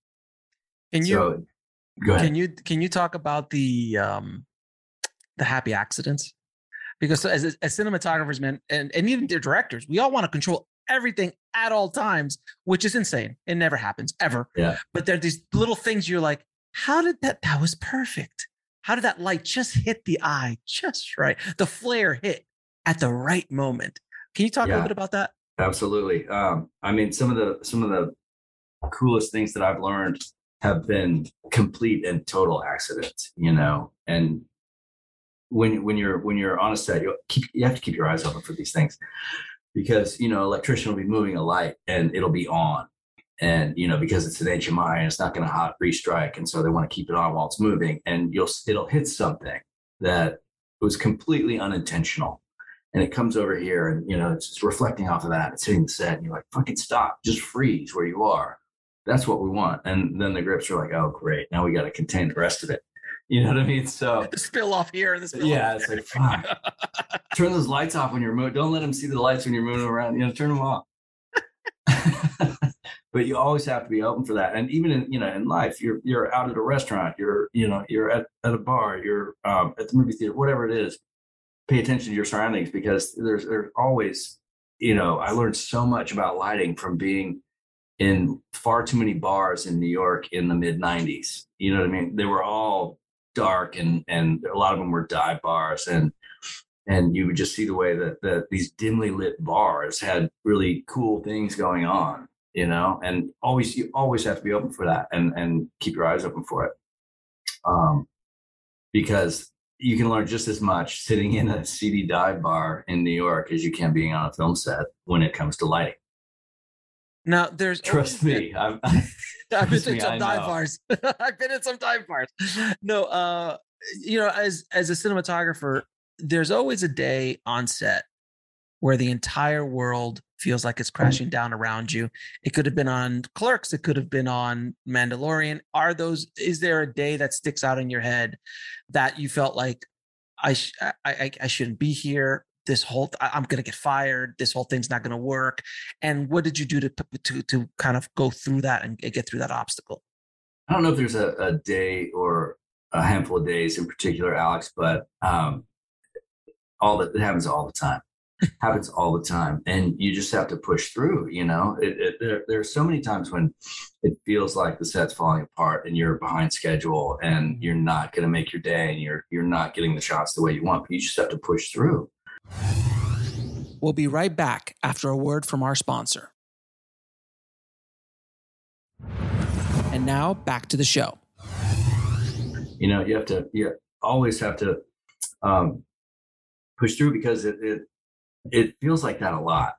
Go ahead. Can you talk about the happy accidents? Because as cinematographers, man, and even the directors, we all want to control everything at all times, which is insane. It never happens, ever. Yeah. But there are these little things you're like, how did that was perfect. How did that light just hit the eye just right? The flare hit at the right moment. Can you talk a little bit about that? Absolutely. Some of the coolest things that I've learned have been complete and total accidents, and when you're on a set, you have to keep your eyes open for these things, because, electrician will be moving a light and it'll be on, and, because it's an HMI and it's not going to hot restrike. And so they want to keep it on while it's moving, and it'll hit something that was completely unintentional. And it comes over here and, it's reflecting off of that. It's hitting the set, and you're like, fucking stop, just freeze where you are. That's what we want. And then the grips are like, oh, great. Now we got to contain the rest of it. You know what I mean? So the spill off here. It's like, fuck. Turn those lights off when you're moving. Don't let them see the lights when you're moving around. Turn them off. But you always have to be open for that. And even in life, you're out at a restaurant, you're at a bar, you're at the movie theater, whatever it is. Pay attention to your surroundings, because there's always, I learned so much about lighting from being in far too many bars in New York in the mid 90s. You know what I mean? They were all dark, and a lot of them were dive bars, and you would just see the way that these dimly lit bars had really cool things going on, and you always have to be open for that, and keep your eyes open for it. Because you can learn just as much sitting in a seedy dive bar in New York as you can being on a film set when it comes to lighting. Now, trust me, I've been in some dive bars. I've been in some dive bars. No, as a cinematographer, there's always a day on set where the entire world feels like it's crashing down around you. It could have been on Clerks. It could have been on Mandalorian. Is there a day that sticks out in your head that you felt like I shouldn't be here? I'm going to get fired. This whole thing's not going to work. And what did you do to kind of go through that and get through that obstacle? I don't know if there's a day or a handful of days in particular, Alex, but it happens all the time. happens all the time, and you just have to push through. There are so many times when it feels like the set's falling apart and you're behind schedule and you're not going to make your day and you're not getting the shots the way you want, but you just have to push through. We'll be right back after a word from our sponsor. And now back to the show. You always have to push through, because it feels like that a lot.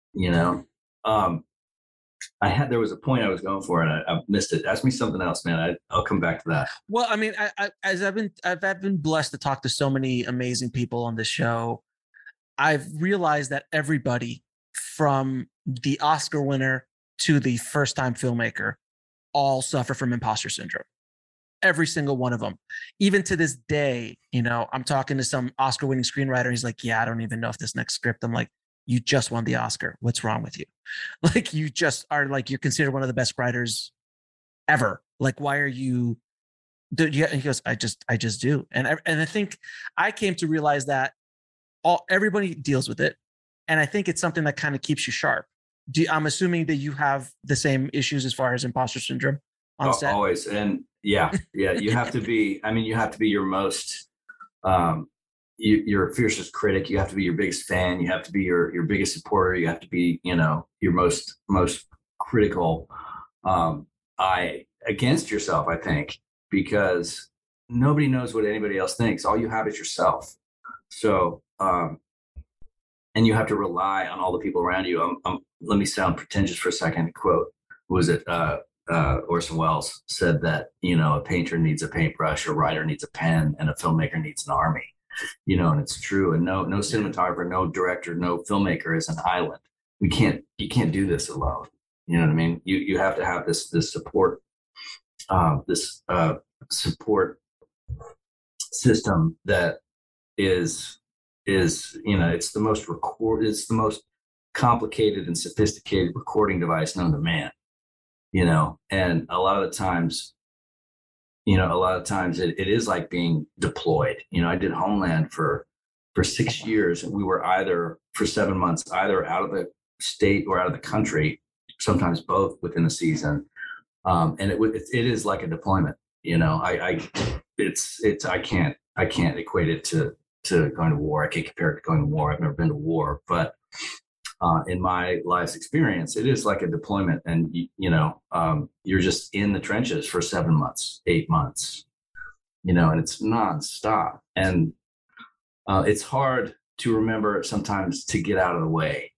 There was a point I was going for and I missed it. Ask me something else, man. I'll come back to that. Well, I mean, I've been blessed to talk to so many amazing people on this show. I've realized that everybody, from the Oscar winner to the first-time filmmaker, all suffer from imposter syndrome. Every single one of them. Even to this day, I'm talking to some Oscar-winning screenwriter. He's like, yeah, I don't even know if this next script. I'm like, you just won the Oscar. What's wrong with you? Like, you just are like, you're considered one of the best writers ever. Like, why are you? And he goes, I just do. And I think I came to realize that everybody deals with it. And I think it's something that kind of keeps you sharp. I'm assuming that you have the same issues as far as imposter syndrome on set. Always. And yeah. You have to be, you have to be your most, your fiercest critic. You have to be your biggest fan. You have to be your biggest supporter. You have to be, your most critical eye against yourself, I think, because nobody knows what anybody else thinks. All you have is yourself. So, and you have to rely on all the people around you. Let me sound pretentious for a second. Quote, was it Orson Welles said that, a painter needs a paintbrush, a writer needs a pen, and a filmmaker needs an army. And it's true. And no cinematographer, no director, no filmmaker is an island. You can't do this alone. You know what I mean? You have to have this support, support system that is it's the most complicated and sophisticated recording device known to man. And a lot of the times it is like being deployed. I did Homeland for 6 years, and we were either for 7 months, either out of the state or out of the country, sometimes both within a season. And it is like a deployment. I can't equate it to going to war. I can't compare it to going to war. I've never been to war, but in my life's experience, it is like a deployment, and you're just in the trenches for 7 months, 8 months, and it's nonstop. And it's hard to remember sometimes to get out of the way,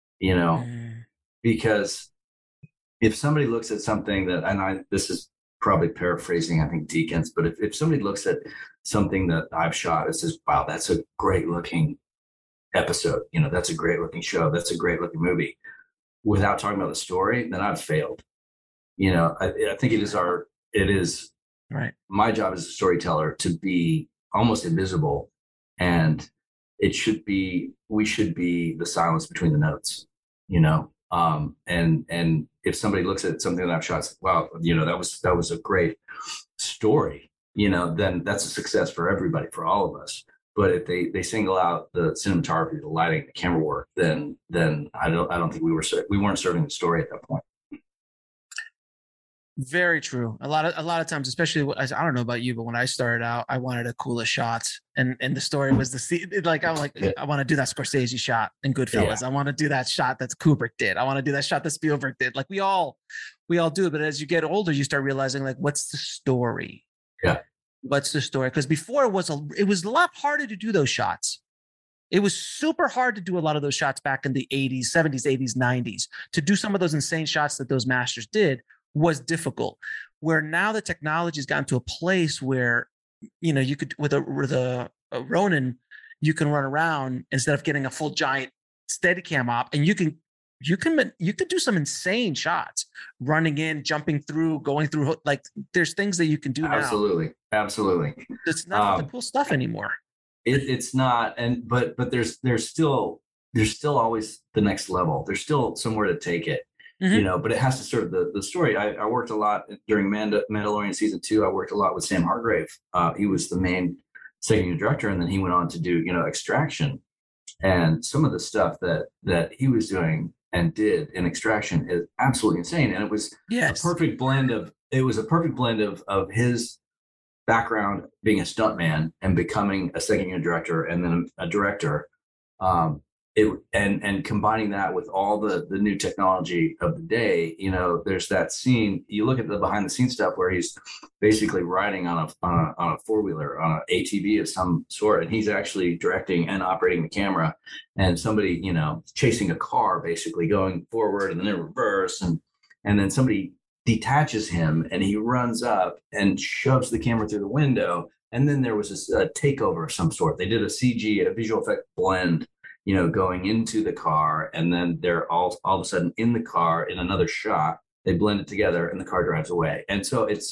because if somebody looks at something that, this is probably paraphrasing, I think, Deakins, but if somebody looks at something that I've shot and says, wow, that's a great looking episode, that's a great looking show, that's a great looking movie, without talking about the story, then I've failed. I think it is right. My job as a storyteller to be almost invisible, and we should be the silence between the notes, and if somebody looks at something that I've shot, wow, that was a great story, then that's a success for everybody, for all of us. But if they single out the cinematography, the lighting, the camera work, then I don't think we weren't serving the story at that point. Very true. A lot of times, especially, I don't know about you, but when I started out, I wanted the coolest shots, and the story was I want to do that Scorsese shot in Goodfellas. Yeah. I want to do that shot that Kubrick did. I want to do that shot that Spielberg did. Like we all do it. But as you get older, you start realizing, like, what's the story? Yeah. What's the story? Because before it was a lot harder to do those shots. It was super hard to do a lot of those shots back in the 80s, 70s, 80s, 90s. To do some of those insane shots that those masters did was difficult. Where now the technology has gotten to a place where, you could, with a Ronin, you can run around instead of getting a full giant Steadicam op, and you could do some insane shots, running in, jumping through, going through. Like, there's things that you can do now. Absolutely. It's not the cool stuff anymore. It's not, but there's still always the next level. There's still somewhere to take it, but it has to serve the story. I worked a lot during Mandalorian season 2. I worked a lot with Sam Hargrave. He was the main second unit director, and then he went on to do, Extraction. And some of the stuff that he was doing and did in Extraction is absolutely insane. And it was a perfect blend of his background being a stuntman and becoming a second unit director and then a director. And combining that with all the new technology of the day, there's that scene. You look at the behind the scenes stuff where he's basically riding on a four-wheeler, on an ATV of some sort, and he's actually directing and operating the camera, and somebody, chasing a car, basically going forward and then in reverse, and then somebody detaches him and he runs up and shoves the camera through the window. And then there was a takeover of some sort. They did a CG, a visual effect blend, going into the car, and then they're all of a sudden in the car in another shot. They blend it together, and the car drives away. And so it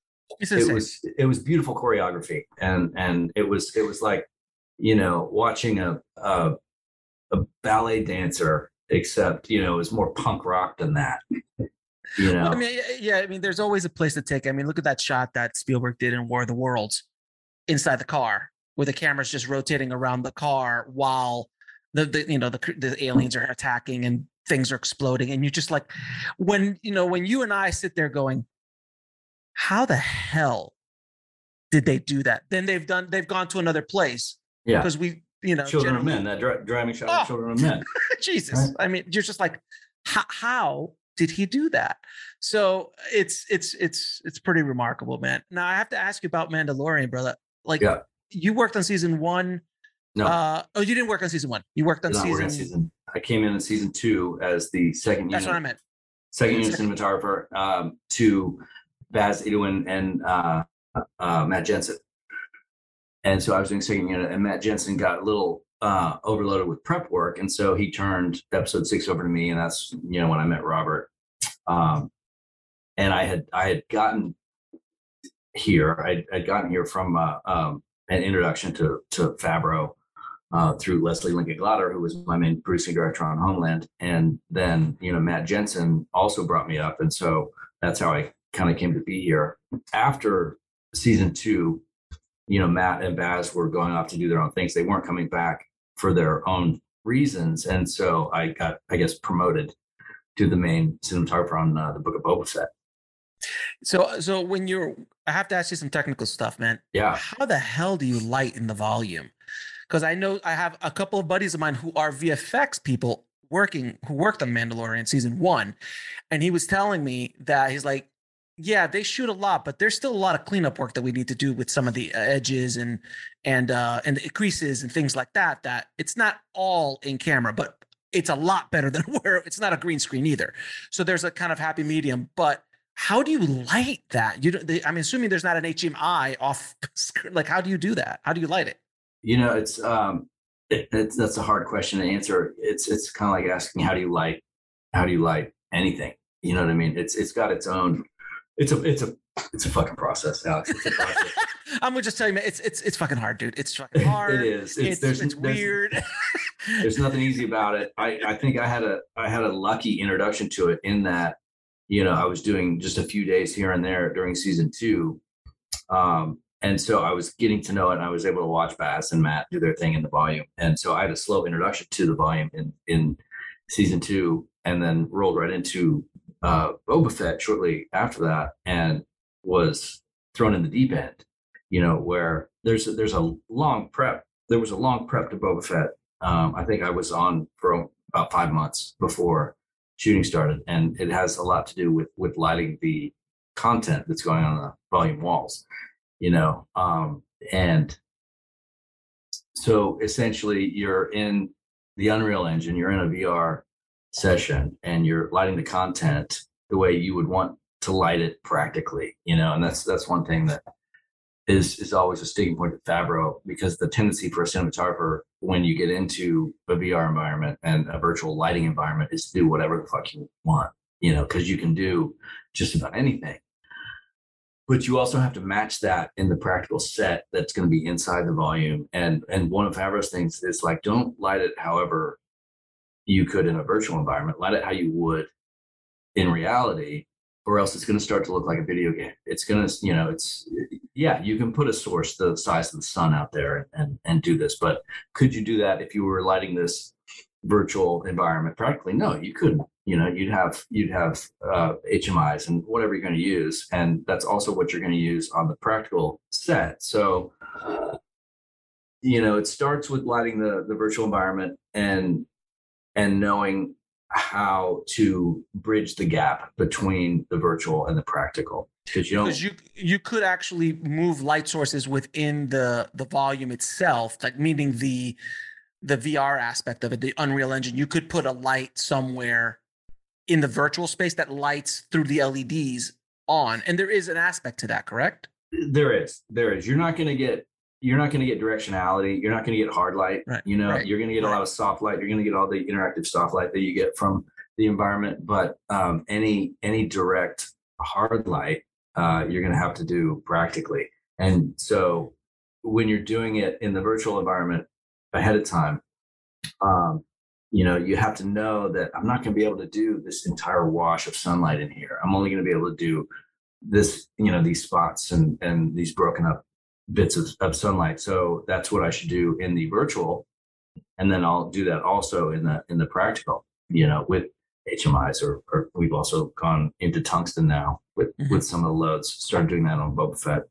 was beautiful choreography, and it was like, watching a ballet dancer, except it was more punk rock than that. Well, I mean, there's always a place to take. I mean, look at that shot that Spielberg did in War of the Worlds, inside the car, where the camera's just rotating around the car while the aliens are attacking and things are exploding, and you're just like, when you and I sit there going, how the hell did they do that? Then they've gone to another place, because we Children of Men, that driving shot of Children of Men. Jesus, right? I mean, you're just like, how did he do that? So it's pretty remarkable, man. Now I have to ask you about Mandalorian, brother. You worked on season 1. No. You didn't work on season 1. You worked on season. I came in season 2 as the second unit. That's what I meant. Second unit cinematographer to Baz Edwin and Matt Jensen. And so I was doing second unit, and Matt Jensen got a little overloaded with prep work, and so he turned episode 6 over to me, and that's when I met Robert. And I had gotten here. I'd gotten here from an introduction to Favreau. Through Leslie Lincoln Glatter, who was my main producing director on Homeland. And then, Matt Jensen also brought me up. And so that's how I kind of came to be here. After season 2, Matt and Baz were going off to do their own things. They weren't coming back for their own reasons. And so I got, promoted to the main cinematographer on the Book of Boba Fett. So when I have to ask you some technical stuff, man. Yeah. How the hell do you light in the volume? Because I know I have a couple of buddies of mine who are VFX people who worked on Mandalorian season 1. And he was telling me that he's like, yeah, they shoot a lot, but there's still a lot of cleanup work that we need to do with some of the edges and the creases and things like that, that it's not all in camera, but it's a lot better than where it's not a green screen either. So there's a kind of happy medium, but how do you light that? I'm assuming there's not an HDMI off screen. Like, how do you do that? How do you light it? It's that's a hard question to answer. It's kind of like asking how do you light anything? You know what I mean? It's got its own. It's a fucking process, Alex. It's a process. I'm gonna just tell you, man. It's fucking hard, dude. It's fucking hard. It is. It's weird. There's nothing easy about it. I think I had a lucky introduction to it in that I was doing just a few days here and there during season 2. And so I was getting to know it, and I was able to watch Baz and Matt do their thing in the volume. And so I had a slow introduction to the volume in season 2, and then rolled right into Boba Fett shortly after that, and was thrown in the deep end, where there's a long prep. There was a long prep to Boba Fett. I think I was on for about 5 months before shooting started, and it has a lot to do with lighting the content that's going on the volume walls. And so essentially you're in the Unreal Engine, you're in a VR session, and you're lighting the content the way you would want to light it practically, and that's one thing that is always a sticking point with Favreau, because the tendency for a cinematographer when you get into a VR environment and a virtual lighting environment is to do whatever the fuck you want, because you can do just about anything. But you also have to match that in the practical set that's going to be inside the volume. And one of Favreau's things is like, don't light it however you could in a virtual environment. Light it how you would in reality, or else it's going to start to look like a video game. It's going to, you can put a source the size of the sun out there and do this, but could you do that if you were lighting this virtual environment? Practically, no, you couldn't. You'd have HMIs and whatever you're going to use, and that's also what you're going to use on the practical set. So, it starts with lighting the virtual environment and knowing how to bridge the gap between the virtual and the practical, because you could actually move light sources within the volume itself, like meaning the VR aspect of it, the Unreal Engine. You could put a light somewhere in the virtual space that lights through the LEDs on, and there is an aspect to that, correct? There is. You're not going to get directionality. You're not going to get hard light. Right. You're going to get a lot of soft light. You're going to get all the interactive soft light that you get from the environment. But any direct hard light, you're going to have to do practically. And so when you're doing it in the virtual environment ahead of time, you have to know that I'm not going to be able to do this entire wash of sunlight in here. I'm only going to be able to do this, these spots and these broken up bits of sunlight. So that's what I should do in the virtual. And then I'll do that also in the practical, with HMIs, or we've also gone into tungsten now with some of the loads, started doing that on Boba Fett.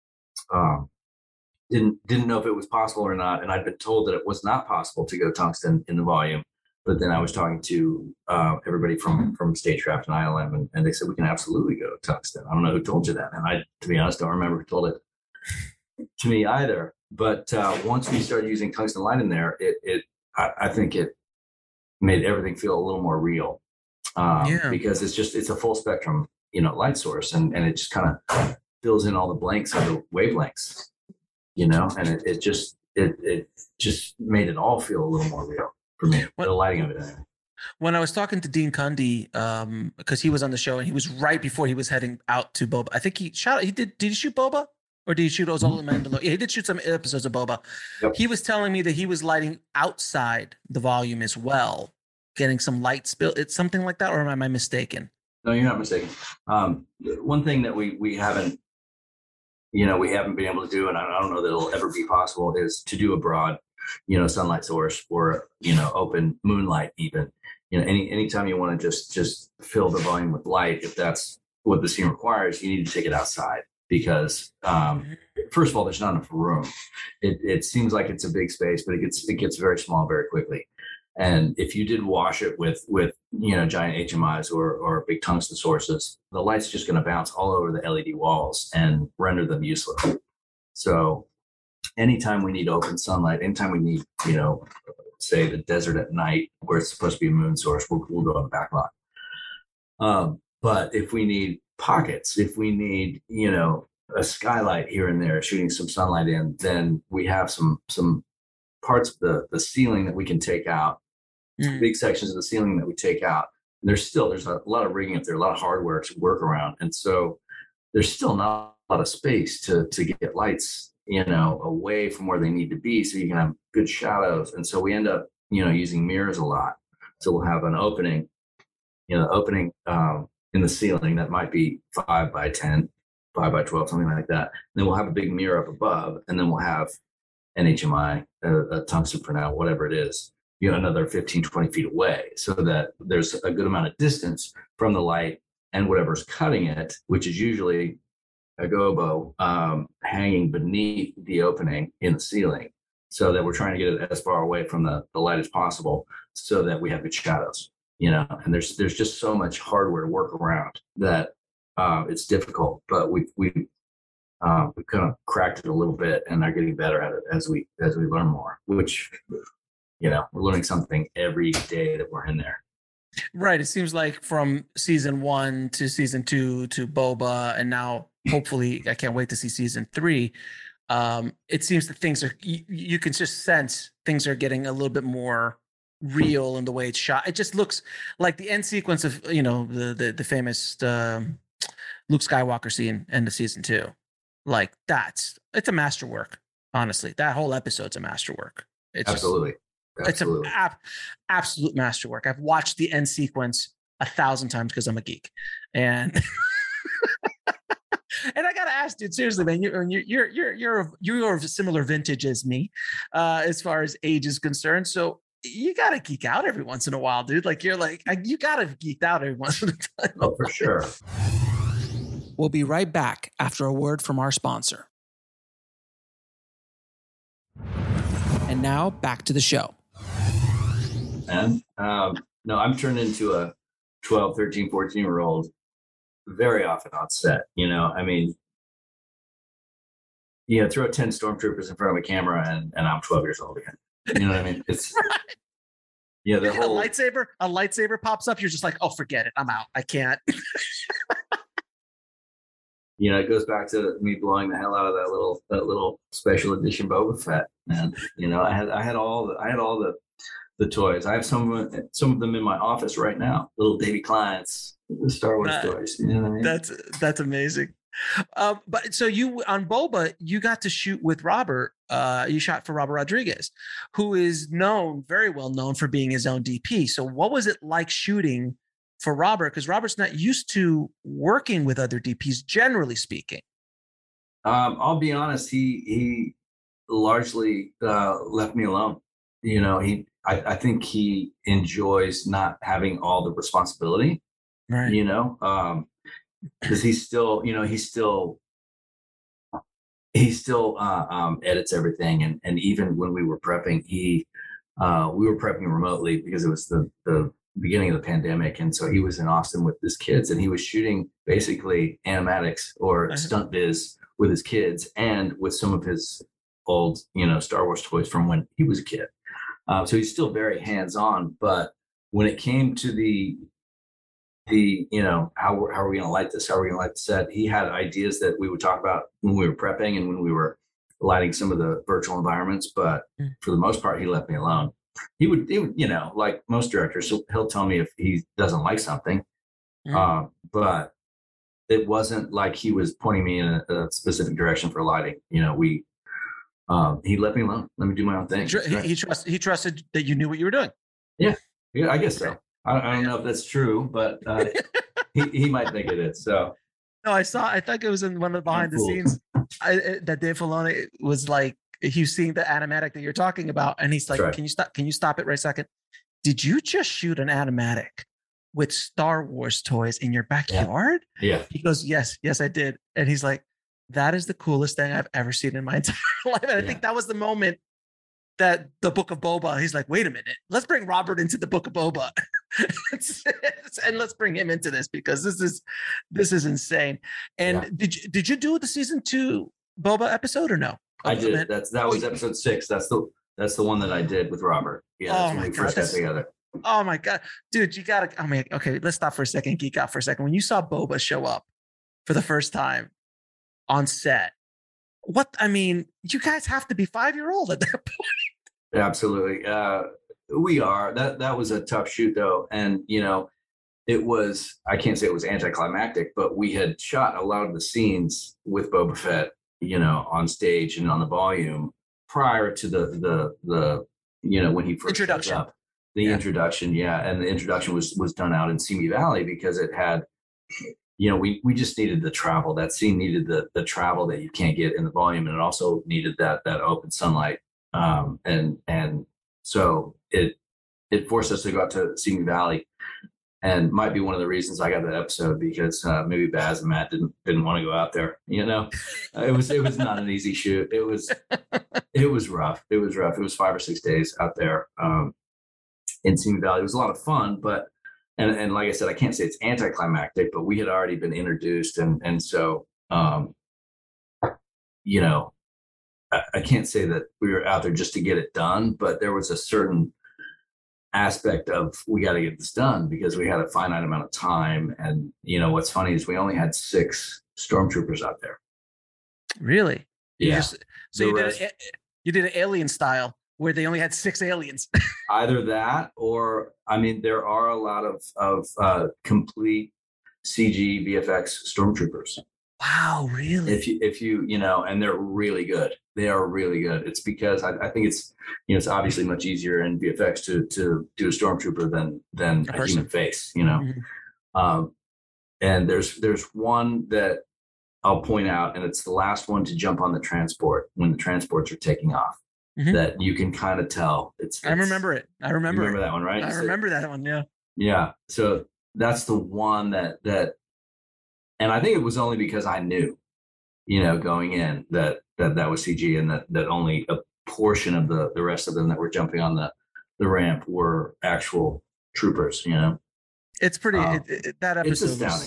Didn't know if it was possible or not. And I'd been told that it was not possible to go tungsten in the volume. But then I was talking to everybody from Stagecraft and ILM, and they said, we can absolutely go tungsten. I don't know who told you that. And I, to be honest, don't remember who told it to me either. But once we started using tungsten light in there, I think it made everything feel a little more real, because it's a full spectrum, light source, and it just kind of fills in all the blanks of the wavelengths, and it just made it all feel a little more real for me. The lighting of it. Anyway. When I was talking to Dean Cundy, because he was on the show, and he was right before he was heading out to Boba. I think he did he shoot Boba? Or did he shoot Ozol and Mandalorian? Yeah, he did shoot some episodes of Boba. Yep. He was telling me that he was lighting outside the volume as well, getting some light spill. It's something like that, or am I mistaken? No, you're not mistaken. One thing that we haven't been able to do, and I don't know that it'll ever be possible, is to do a broad, sunlight source, or open moonlight even. Anytime you want to just fill the volume with light, if that's what the scene requires, you need to take it outside. Because first of all, there's not enough room. It seems like it's a big space, but it gets very small very quickly. And if you did wash it with giant HMIs or big tungsten sources, the light's just going to bounce all over the LED walls and render them useless. So anytime we need open sunlight, anytime we need say the desert at night where it's supposed to be a moon source, we'll go on the back line. But if we need pockets, if we need a skylight here and there shooting some sunlight in, then we have some parts of the ceiling that we can take out, big sections of the ceiling that we take out. And there's a lot of rigging up there, a lot of hardware to work around, and so there's still not a lot of space to get lights away from where they need to be, so you can have good shadows. And so we end up using mirrors a lot. So we'll have an opening in the ceiling that might be 5 by 10, 5 by 12, something like that. And then we'll have a big mirror up above, and then we'll have an HMI, a tungsten for now, whatever it is, another 15, 20 feet away, so that there's a good amount of distance from the light and whatever's cutting it, which is usually a gobo hanging beneath the opening in the ceiling, so that we're trying to get it as far away from the light as possible, so that we have good shadows. And there's just so much hardware to work around that it's difficult, but we've kind of cracked it a little bit and are getting better at it as we learn more, which, we're learning something every day that we're in there. Right. It seems like from season 1 to season 2 to Boba, and now hopefully I can't wait to see season 3. It seems that things are, you can just sense things are getting a little bit more real in the way it's shot. It just looks like the end sequence of the famous Luke Skywalker scene in the season 2. Like it's a masterwork. Honestly, that whole episode's a masterwork. It's absolutely. It's an absolute masterwork. I've watched the end sequence 1,000 times because I'm a geek. And and I gotta ask, dude, seriously, man, you're of a similar vintage as me, as far as age is concerned. So you gotta geek out every once in a while, dude. Like you gotta geek out every once in a time. Oh, for sure. We'll be right back after a word from our sponsor. And now back to the show. And no, I'm turned into a 12, 13, 14-year-old very often on set. I mean, throw 10 stormtroopers in front of a camera and I'm 12 years old again. You know what I mean? It's the whole a lightsaber pops up. You're just like, oh, forget it. I'm out. I can't. It goes back to me blowing the hell out of that little special edition Boba Fett. And I had all the toys. I have some of them in my office right now. Little Davy Klein's Star Wars toys. You know what I mean? That's amazing. But so you on Boba, you got to shoot with Robert. You shot for Robert Rodriguez, who is very well known for being his own DP. So what was it like shooting for Robert? Because Robert's not used to working with other DPs, generally speaking. I'll be honest. He largely left me alone. I think he enjoys not having all the responsibility. Right. Because he still edits everything, and even when we were prepping, we were prepping remotely because it was the beginning of the pandemic, and so he was in Austin with his kids, and he was shooting basically animatics or stunt biz with his kids and with some of his old Star Wars toys from when he was a kid. So he's still very hands-on, but when it came to the how are we going to light this? How are we going to light the set? He had ideas that we would talk about when we were prepping and when we were lighting some of the virtual environments. But for the most part, he left me alone. He would, like most directors, he'll tell me if he doesn't like something. But it wasn't like he was pointing me in a specific direction for lighting. He let me alone. Let me do my own thing. He trusted that you knew what you were doing. Yeah, I guess so. I don't know if that's true, but he might think it is. So no, I think it was in one of the behind the scenes that Dave Filoni was like, he was seeing the animatic that you're talking about, and he's like, right. Can you stop it right a second? Did you just shoot an animatic with Star Wars toys in your backyard? Yeah. He goes, yes, I did. And he's like, that is the coolest thing I've ever seen in my entire life. And I think that was the moment that the Book of Boba, he's like, wait a minute, let's bring Robert into the Book of Boba. And let's bring him into this, because this is insane. And did you do the season 2 Boba episode or no? I did. That was episode 6. That's the one that I did with Robert. Yeah, that's when we first got together. Oh my God, dude, you gotta. I mean, okay, let's stop for a second, geek out for a second. When you saw Boba show up for the first time on set, you guys have to be 5-year-old at that point. Absolutely, we are. That was a tough shoot though, and it was. I can't say it was anticlimactic, but we had shot a lot of the scenes with Boba Fett, on stage and on the volume prior to the when he first introduction. Up. The introduction, and the introduction was done out in Simi Valley because it had, we just needed the travel. That scene needed the travel that you can't get in the volume, and it also needed that open sunlight. And so it forced us to go out to Simi Valley, and might be one of the reasons I got that episode, because maybe Baz and Matt didn't want to go out there. It was not an easy shoot. It was rough. It was 5 or 6 days out there. In Simi Valley. It was a lot of fun, but and like I said, I can't say it's anticlimactic, but we had already been introduced, and so I can't say that we were out there just to get it done, but there was a certain aspect of, we got to get this done because we had a finite amount of time. And what's funny is we only had 6 stormtroopers out there. Really? Yeah. You did an Alien style, where they only had 6 aliens. Either that, or there are a lot of complete CG VFX stormtroopers. Wow, really? If you, and they're really good. They are really good. It's because I think it's, it's obviously much easier in VFX to do a stormtrooper than a human face, Mm-hmm. And there's one that I'll point out, and it's the last one to jump on the transport when the transports are taking off. Mm-hmm. That you can kind of tell. I remember it. I remember that one, right? I remember that one. Yeah. Yeah. So that's the one that, and I think it was only because I knew, going in that was CG, and that only a portion of the rest of them that were jumping on the ramp were actual troopers. It's pretty. That episode. It's astounding.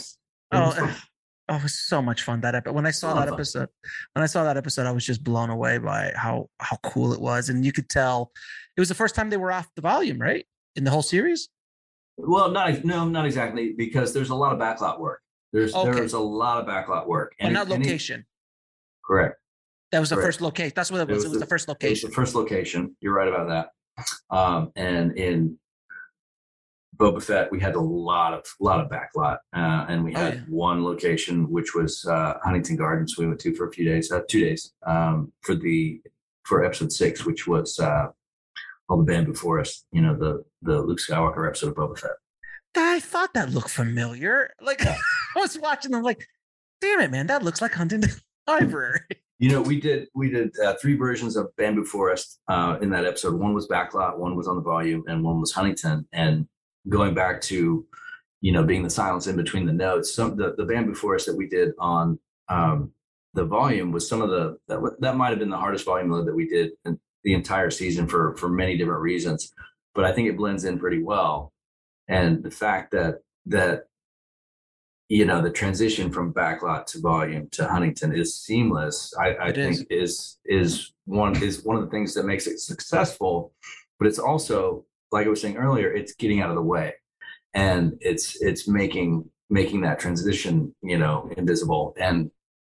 It was so much fun that episode. When I saw that episode, I was just blown away by how cool it was, and you could tell it was the first time they were off the volume, right, in the whole series. Well, not exactly, because there's a lot of backlot work. There's a lot of backlot work, and not location. Correct. That was the first location. That's what it was. It was the first location. It was the first location. You're right about that. And in Boba Fett, we had a lot of backlot, and we had one location, which was Huntington Gardens. We went to for a few days, 2 days, for episode 6, which was all the bamboo forest. The Luke Skywalker episode of Boba Fett. I thought that looked familiar. Like I was watching them, like, damn it, man, that looks like Huntington Library. We did 3 versions of bamboo forest in that episode. One was backlot, one was on the volume, and one was Huntington. And going back to, being the silence in between the notes, the bamboo forest that we did on the volume was some of that might have been the hardest volume load that we did in the entire season for many different reasons, but I think it blends in pretty well. And the fact that the transition from backlot to volume to Huntington is seamless, I think is one of the things that makes it successful. But it's also, like I was saying earlier, it's getting out of the way, and it's making that transition, invisible, and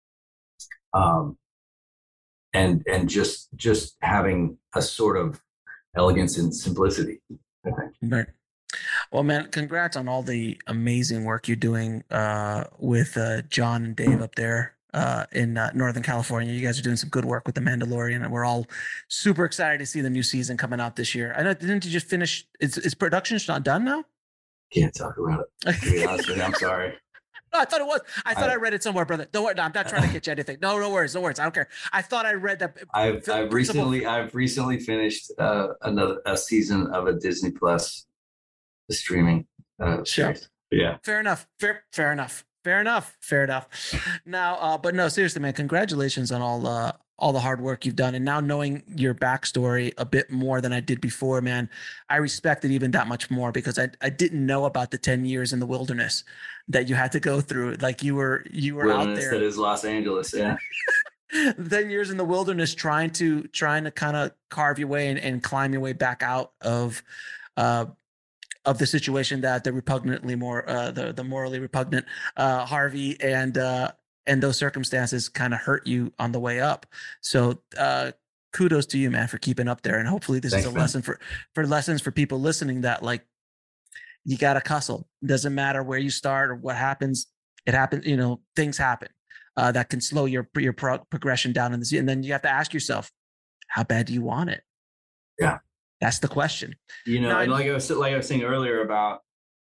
just having a sort of elegance and simplicity, I think. Right. Well, man, congrats on all the amazing work you're doing with John and Dave up there in Northern California. You guys are doing some good work with The Mandalorian, and we're all super excited to see the new season coming out this year. I know, didn't you just finish? Is production not done now? Can't talk about it. To be honest with you, I'm sorry. No, I thought it was. I thought I read it somewhere, brother. Don't worry. No, I'm not trying to catch anything. No worries. I don't care. I thought I read that. I've recently finished a season of a Disney Plus streaming series. Yeah. Fair enough. Fair enough. Now, but no, seriously, man, congratulations on all the hard work you've done. And now knowing your backstory a bit more than I did before, man, I respect it even that much more, because I didn't know about the 10 years in the wilderness that you had to go through. Like you were out there. That is Los Angeles. Yeah. 10 years in the wilderness, trying to kind of carve your way and climb your way back out of the situation that the morally repugnant Harvey and those circumstances kind of hurt you on the way up. So kudos to you, man, for keeping up there. And hopefully this is a lesson for lessons for people listening, that like, you got to hustle. It doesn't matter where you start or what happens. It happens, things happen that can slow your progression down in the season. And then you have to ask yourself, how bad do you want it? Yeah. That's the question. Now, and like I was saying earlier about,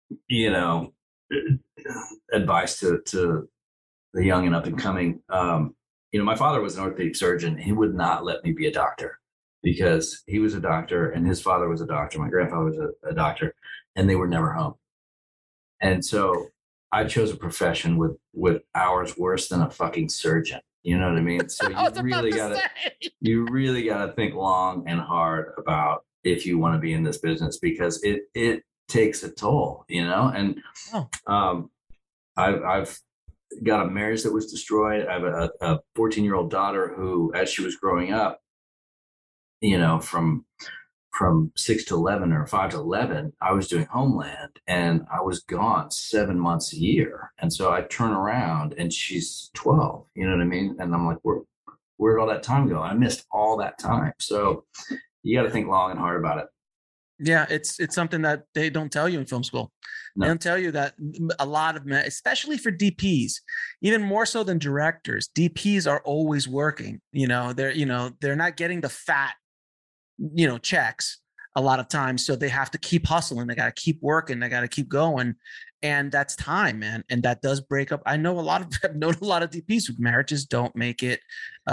advice to the young and up and coming. My father was an orthopedic surgeon. He would not let me be a doctor, because he was a doctor and his father was a doctor. My grandfather was a doctor, and they were never home. And so I chose a profession with hours worse than a fucking surgeon. You know what I mean? So you really gotta think long and hard about if you want to be in this business, because it takes a toll, and I've got a marriage that was destroyed. I have a 14-year-old daughter who, as she was growing up, from 6 to 11 or 5 to 11, I was doing Homeland, and I was gone 7 months a year. And so I turn around and she's 12, you know what I mean? And I'm like, where'd all that time go? I missed all that time. So you got to think long and hard about it. Yeah, it's something that they don't tell you in film school. No. They don't tell you that a lot of men, especially for DPs, even more so than directors, DPs are always working. They're not getting the fat, checks a lot of times, so they have to keep hustling. They got to keep working. They got to keep going, and that's time, man. And that does break up. I've known a lot of DPs whose marriages don't make it.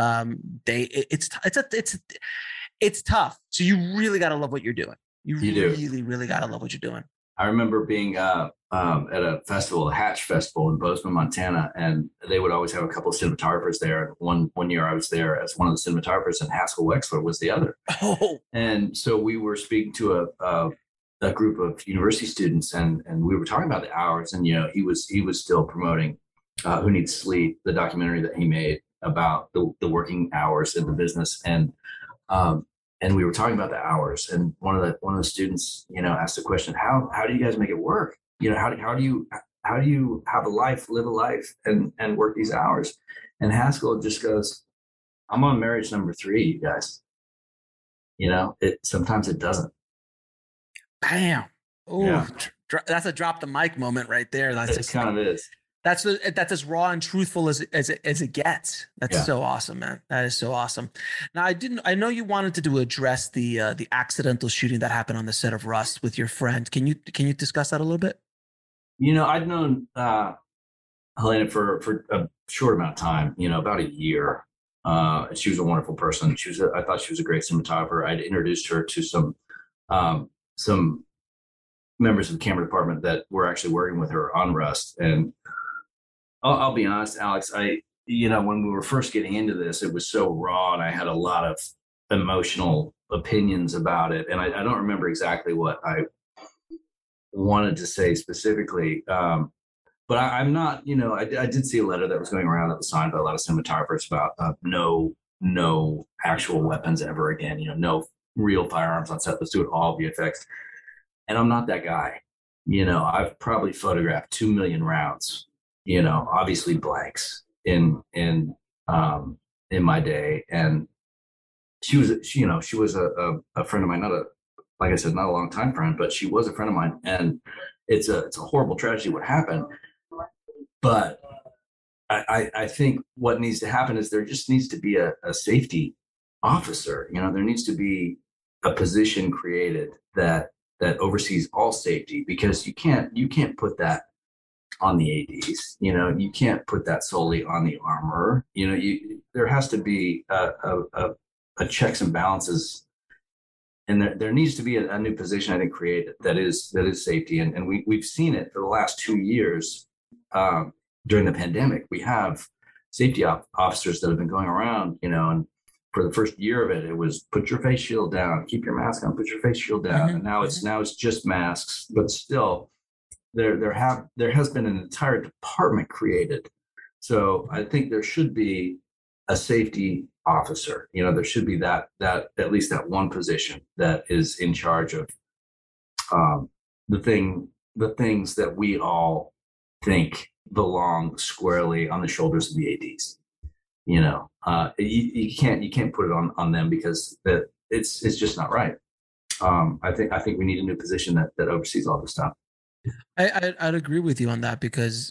It's tough. So you really got to love what you're doing. You really, really got to love what you're doing. I remember being at a festival, a Hatch Festival in Bozeman, Montana, and they would always have a couple of cinematographers there. One year I was there as one of the cinematographers, and Haskell Wexler was the other. Oh. And so we were speaking to a group of university students, and we were talking about the hours. And he was still promoting Who Needs Sleep, the documentary that he made about the working hours in the business, and we were talking about the hours, and one of the students, asked the question, how do you guys make it work? How do you have live a life and work these hours? And Haskell just goes, I'm on marriage number 3, you guys. Sometimes it doesn't. Bam. Oh, yeah. That's a drop the mic moment right there. It kind of is. That's as raw and truthful as it gets. That's so awesome, man. That is so awesome. Now, I know you wanted to address the accidental shooting that happened on the set of Rust with your friend. Can you discuss that a little bit? I'd known Helena for a short amount of time. About a year. She was a wonderful person. I thought she was a great cinematographer. I'd introduced her to some members of the camera department that were actually working with her on Rust. And I'll be honest, Alex, when we were first getting into this, it was so raw, and I had a lot of emotional opinions about it. And I don't remember exactly what I wanted to say specifically. But I'm not, I did see a letter that was going around that was signed by a lot of cinematographers about no actual weapons ever again, no real firearms on set. Let's do it all VFX. And I'm not that guy. I've probably photographed 2 million rounds, obviously blanks in my day. And she was a friend of mine, like I said, not a long time friend, but she was a friend of mine. And it's a horrible tragedy what happened. But I think what needs to happen is there just needs to be a safety officer. There needs to be a position created that oversees all safety, because you can't put that on the ADs. You can't put that solely on the armorer. There has to be a checks and balances, and there needs to be a new position, I think, created that is safety. And we've seen it for the last 2 years. During the pandemic, we have safety officers that have been going around, and for the first year of it, it was put your face shield down, keep your mask on, put your face shield down. And now it's just masks, but still there has been an entire department created. So I think there should be a safety officer. There should be that at least that one position that is in charge of the things that we all think belong squarely on the shoulders of the ADs. You can't put it on them, because it's just not right. I think we need a new position that oversees all this stuff. I'd agree with you on that, because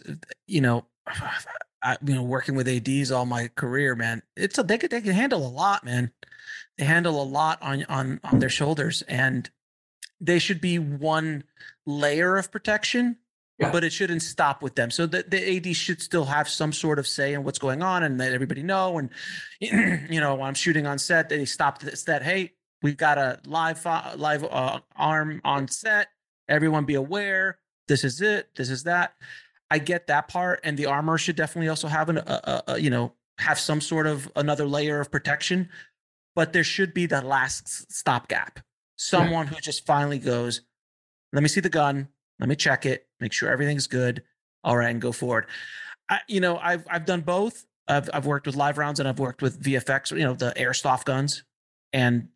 working with ADs all my career, man, they can handle a lot, man. They handle a lot on their shoulders, and they should be one layer of protection. Yeah. But it shouldn't stop with them. So the AD should still have some sort of say in what's going on, and let everybody know. And, when I'm shooting on set, they stop the set. Hey, we've got a live arm on set. Everyone be aware. This is it. This is that. I get that part. And the armor should definitely also have have some sort of another layer of protection. But there should be the last stopgap. Someone who just finally goes, let me see the gun. Let me check it, make sure everything's good. All right, and go forward. I've done both. I've worked with live rounds, and I've worked with VFX, the airsoft guns. And,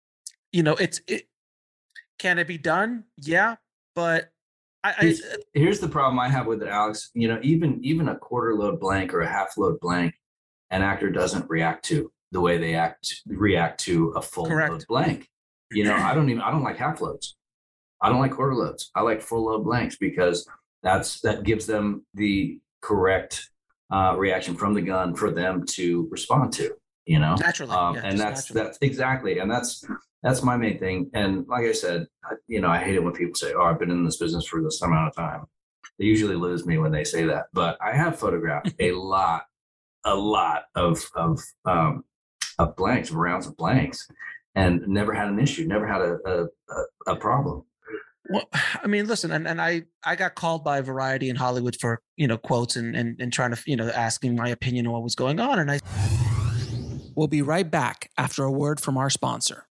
can it be done? Yeah. But here's the problem I have with it, Alex. Even a quarter load blank or a half load blank, an actor doesn't react to the way they react to a full load blank. I don't like half loads. I don't like quarter loads. I like full load blanks because that gives them the correct reaction from the gun for them to respond to, naturally. And that's exactly, and that's my main thing. And like I said, I hate it when people say, "Oh, I've been in this business for this amount of time." They usually lose me when they say that, but I have photographed a lot of blanks, of rounds of blanks, and never had an issue, never had a problem. Well, I mean, listen, and I got called by Variety in Hollywood for, quotes and trying to, asking my opinion on what was going on. And we'll be right back after a word from our sponsor.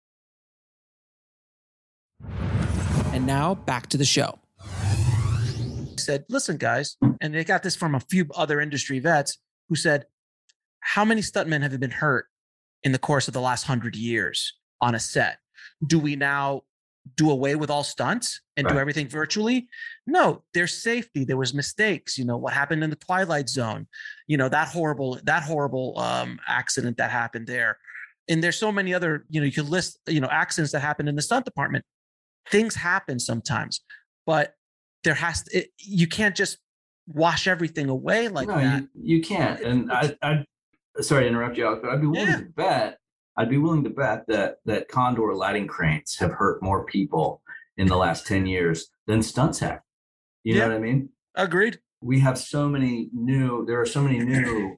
And now back to the show. Said, listen, guys, and they got this from a few other industry vets who said, how many stuntmen have been hurt in the course of the last 100 years on a set? Do we now do away with all stunts and do everything virtually? No, there's safety. There was mistakes. What happened in the Twilight Zone, that horrible accident that happened there. And there's so many other, you could list, accidents that happened in the stunt department. Things happen sometimes, but you can't just wash everything away like that. You can't. And I sorry to interrupt you, Alex, but I'd be willing to bet that Condor lighting cranes have hurt more people in the last 10 years than stunts have. You know what I mean? Agreed. We have there are so many new,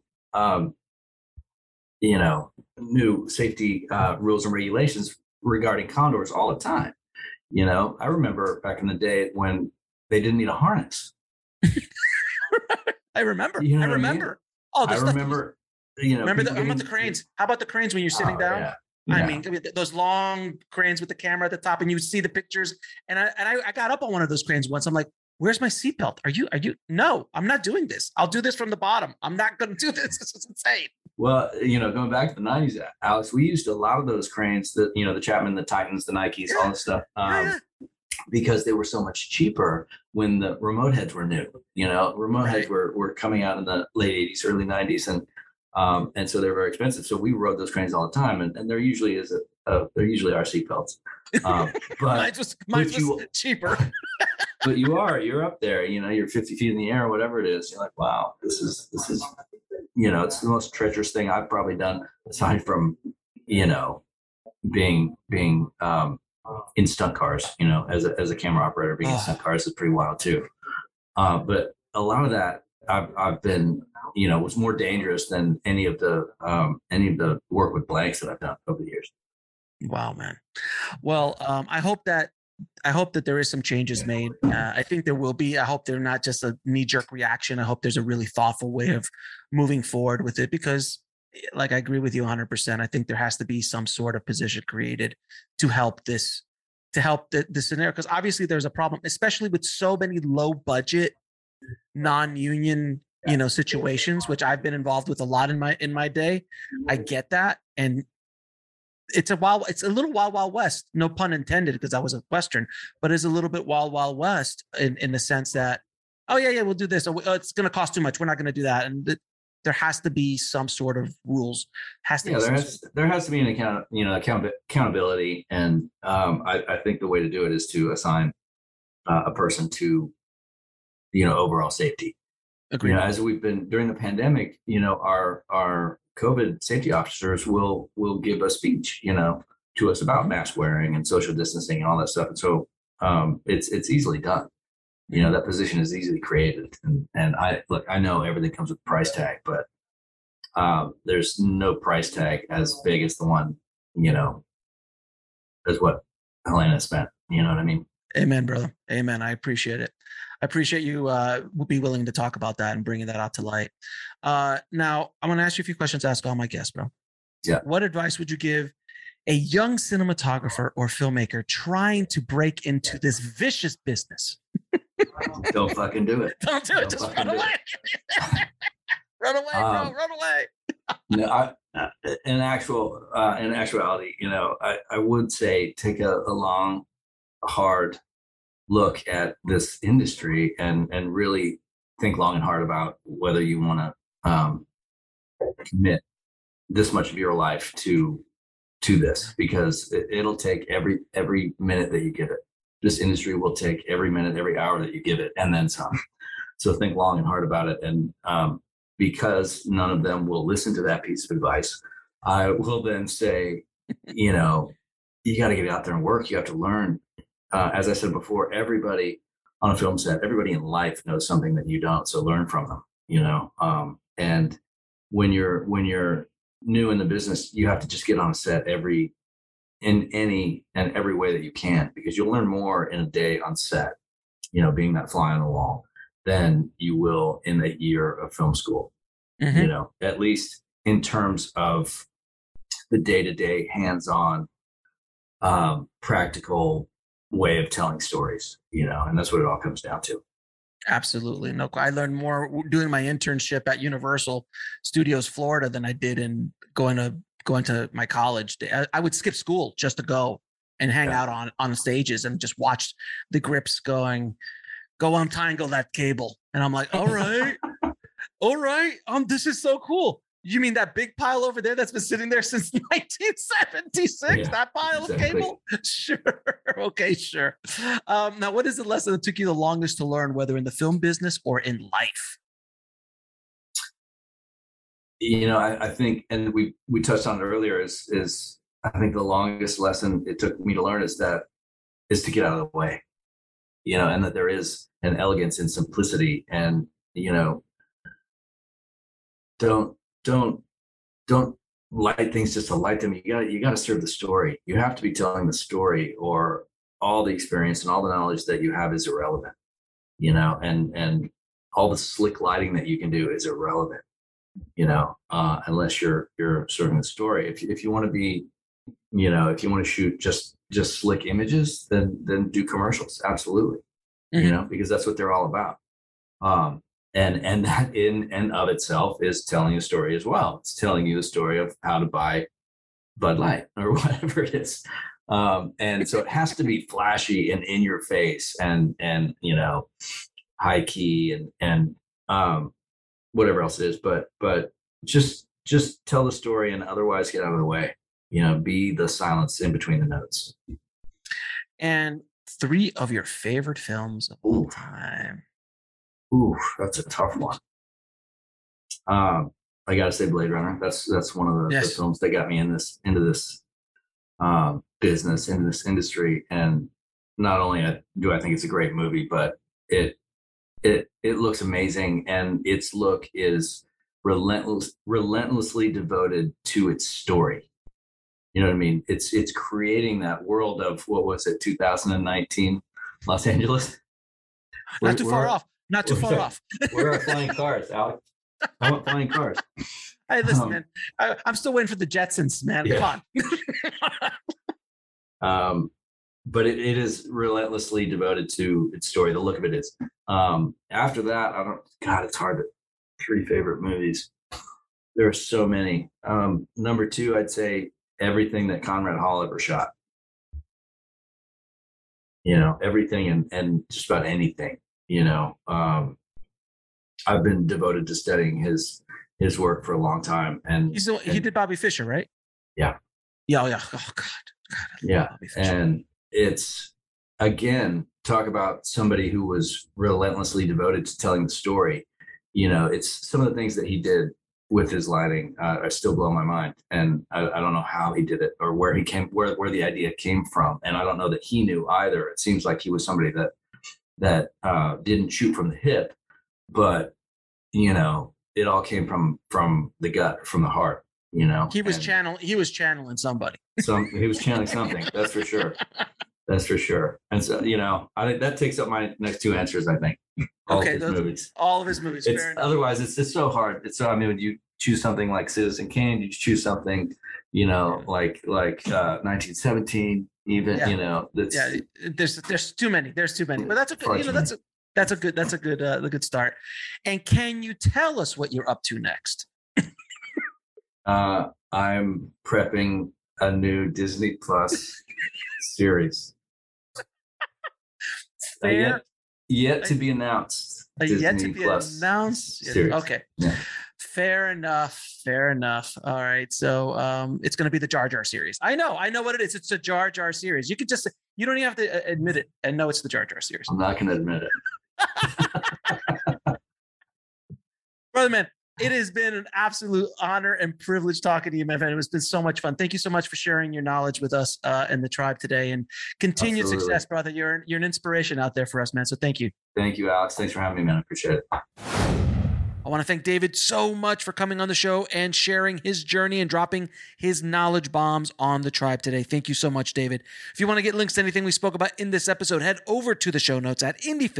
new safety rules and regulations regarding Condors all the time. I remember back in the day when they didn't need a harness. I remember. I remember. Mean? Oh, I remember. How about the cranes? How about the cranes when you're sitting down? Yeah. I mean, those long cranes with the camera at the top, and you see the pictures. And I got up on one of those cranes once. I'm like, "Where's my seatbelt? Are you? No, I'm not doing this. I'll do this from the bottom. I'm not going to do this. This is insane." Well, going back to the 90s, Alex, we used a lot of those cranes that, the Chapman, the Titans, the Nikes, all this stuff, because they were so much cheaper when the remote heads were new. Remote heads were coming out in the late 80s, early 90s, and so they're very expensive. So we rode those cranes all the time, and there usually are seatbelts. But mine was cheaper. But you're up there. You're 50 feet in the air, or whatever it is. You're like, wow, this is. It's the most treacherous thing I've probably done, aside from, being in stunt cars. As a camera operator, being in stunt cars is pretty wild too. But a lot of that I've been, was more dangerous than any of the work with blanks that I've done over the years. Wow, man. Well, I hope that there is some changes made. I think there will be. I hope they're not just a knee-jerk reaction. I hope there's a really thoughtful way of moving forward with it, because I agree with you 100%. I think there has to be some sort of position created to help the scenario, because obviously there's a problem, especially with so many low budget, non-union, situations, which I've been involved with a lot in my day. I get that. And it's a little wild west, no pun intended, because I was a Western, but it's a little bit wild west in the sense that, oh yeah, we'll do this. It's going to cost too much. We're not going to do that. And there has to be some sort of rules. There has to be an accountability. And I think the way to do it is to assign a person to, overall safety. Agreed. As we've been during the pandemic, our COVID safety officers will give a speech, to us about mask wearing and social distancing and all that stuff. And so it's easily done. That position is easily created. And I know everything comes with a price tag, but there's no price tag as big as the one, as what Helena spent. You know what I mean? Amen, brother. Amen. I appreciate it. I appreciate you be willing to talk about that and bringing that out to light. Now, I'm going to ask you a few questions to ask all my guests, bro. Yeah. What advice would you give a young cinematographer or filmmaker trying to break into this vicious business? Don't fucking do it. Don't do it. Just run away. Run away, bro. Run away. No, in actuality, I would say take a long, hard look at this industry and really think long and hard about whether you want to commit this much of your life to this, because it'll take every minute that you give it. this industry will take every minute, every hour that you give it, and then some. So think long and hard about it. And because none of them will listen to that piece of advice, I will then say, you got to get out there and work. You have to learn. As I said before, everybody on a film set, everybody in life knows something that you don't. So learn from them, and when you're new in the business, you have to just get on a set in any and every way that you can, because you'll learn more in a day on set, being that fly on the wall, than you will in a year of film school, at least in terms of the day-to-day hands-on practical way of telling stories, and that's what it all comes down to. Absolutely. No, I learned more doing my internship at Universal Studios Florida than I did in going to my college. I would skip school just to go and hang out on the stages and just watch the grips go untangle that cable. And I'm like, all right, this is so cool. You mean that big pile over there that's been sitting there since 1976? Yeah, that pile of cable? Sure. Okay, sure. Now, what is the lesson that took you the longest to learn, whether in the film business or in life? I think, and we touched on it earlier, is I think the longest lesson it took me to learn is to get out of the way, and that there is an elegance in simplicity, and, don't light things just to light them. You got to serve the story. You have to be telling the story, or all the experience and all the knowledge that you have is irrelevant, and all the slick lighting that you can do is irrelevant, unless you're serving the story. If you want to be, if you want to shoot just slick images, then do commercials. Absolutely. Because that's what they're all about. And that in and of itself is telling a story as well. It's telling you the story of how to buy Bud Light or whatever it is. And so it has to be flashy and in your face and high key and whatever else it is. But just tell the story and otherwise get out of the way. Be the silence in between the notes. And 3 of your favorite films of all time. Ooh, that's a tough one. I gotta say Blade Runner. That's one of the films that got me into this business, into this industry. And not only do I think it's a great movie, but it looks amazing, and its look is relentlessly devoted to its story. You know what I mean? It's creating that world of, what was it, 2019 Los Angeles? Not too far off. Not too far off. Where are flying cars, Alex? I want flying cars. Hey, listen, man. I'm still waiting for the Jetsons, man. Yeah. Come on. But it is relentlessly devoted to its story. The look of it is. After that, it's hard to 3 favorite movies. There are so many. Number 2, I'd say everything that Conrad Hall ever shot. Everything and just about anything. I've been devoted to studying his work for a long time, and he did Bobby Fischer, right? Yeah. Yeah. Oh God, yeah. And it's, again, talk about somebody who was relentlessly devoted to telling the story. It's some of the things that he did with his lighting are still blow my mind, and I don't know how he did it or where where the idea came from, and I don't know that he knew either. It seems like he was somebody that didn't shoot from the hip, but it all came from the gut, from the heart. He was channeling somebody. He was channeling something. That's for sure. That's for sure. And so I think that takes up my next 2 answers. I think all of his movies. Otherwise, it's so hard. When you choose something like Citizen Kane, you choose something like 1917. Even there's too many, but that's okay. That's a good start. And can you tell us what you're up to next? I'm prepping a new Disney Plus series. Yet to be announced. Yet to be announced series. Okay. Yeah. Fair enough. All right. So it's going to be the Jar Jar series. I know what it is. It's a Jar Jar series. You don't even have to admit it and know it's the Jar Jar series. I'm not going to admit it. Brother man, it has been an absolute honor and privilege talking to you, my friend. It's been so much fun. Thank you so much for sharing your knowledge with us and the tribe today, and continued success, brother. You're an inspiration out there for us, man. So thank you. Thank you, Alex. Thanks for having me, man. I appreciate it. I want to thank David so much for coming on the show and sharing his journey and dropping his knowledge bombs on the tribe today. Thank you so much, David. If you want to get links to anything we spoke about in this episode, head over to the show notes at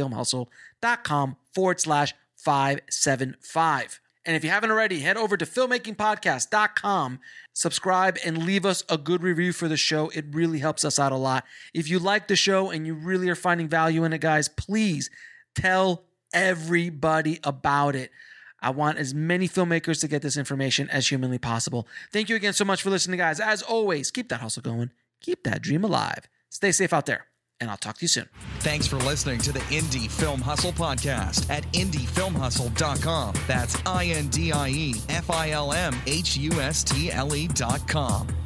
indiefilmhustle.com/575. And if you haven't already, head over to filmmakingpodcast.com, subscribe, and leave us a good review for the show. It really helps us out a lot. If you like the show and you really are finding value in it, guys, please tell everybody about it. I want as many filmmakers to get this information as humanly possible. Thank you again so much for listening, guys. As always, keep that hustle going. Keep that dream alive. Stay safe out there, and I'll talk to you soon. Thanks for listening to the Indie Film Hustle podcast at indiefilmhustle.com. That's INDIEFILMHUSTLE.com.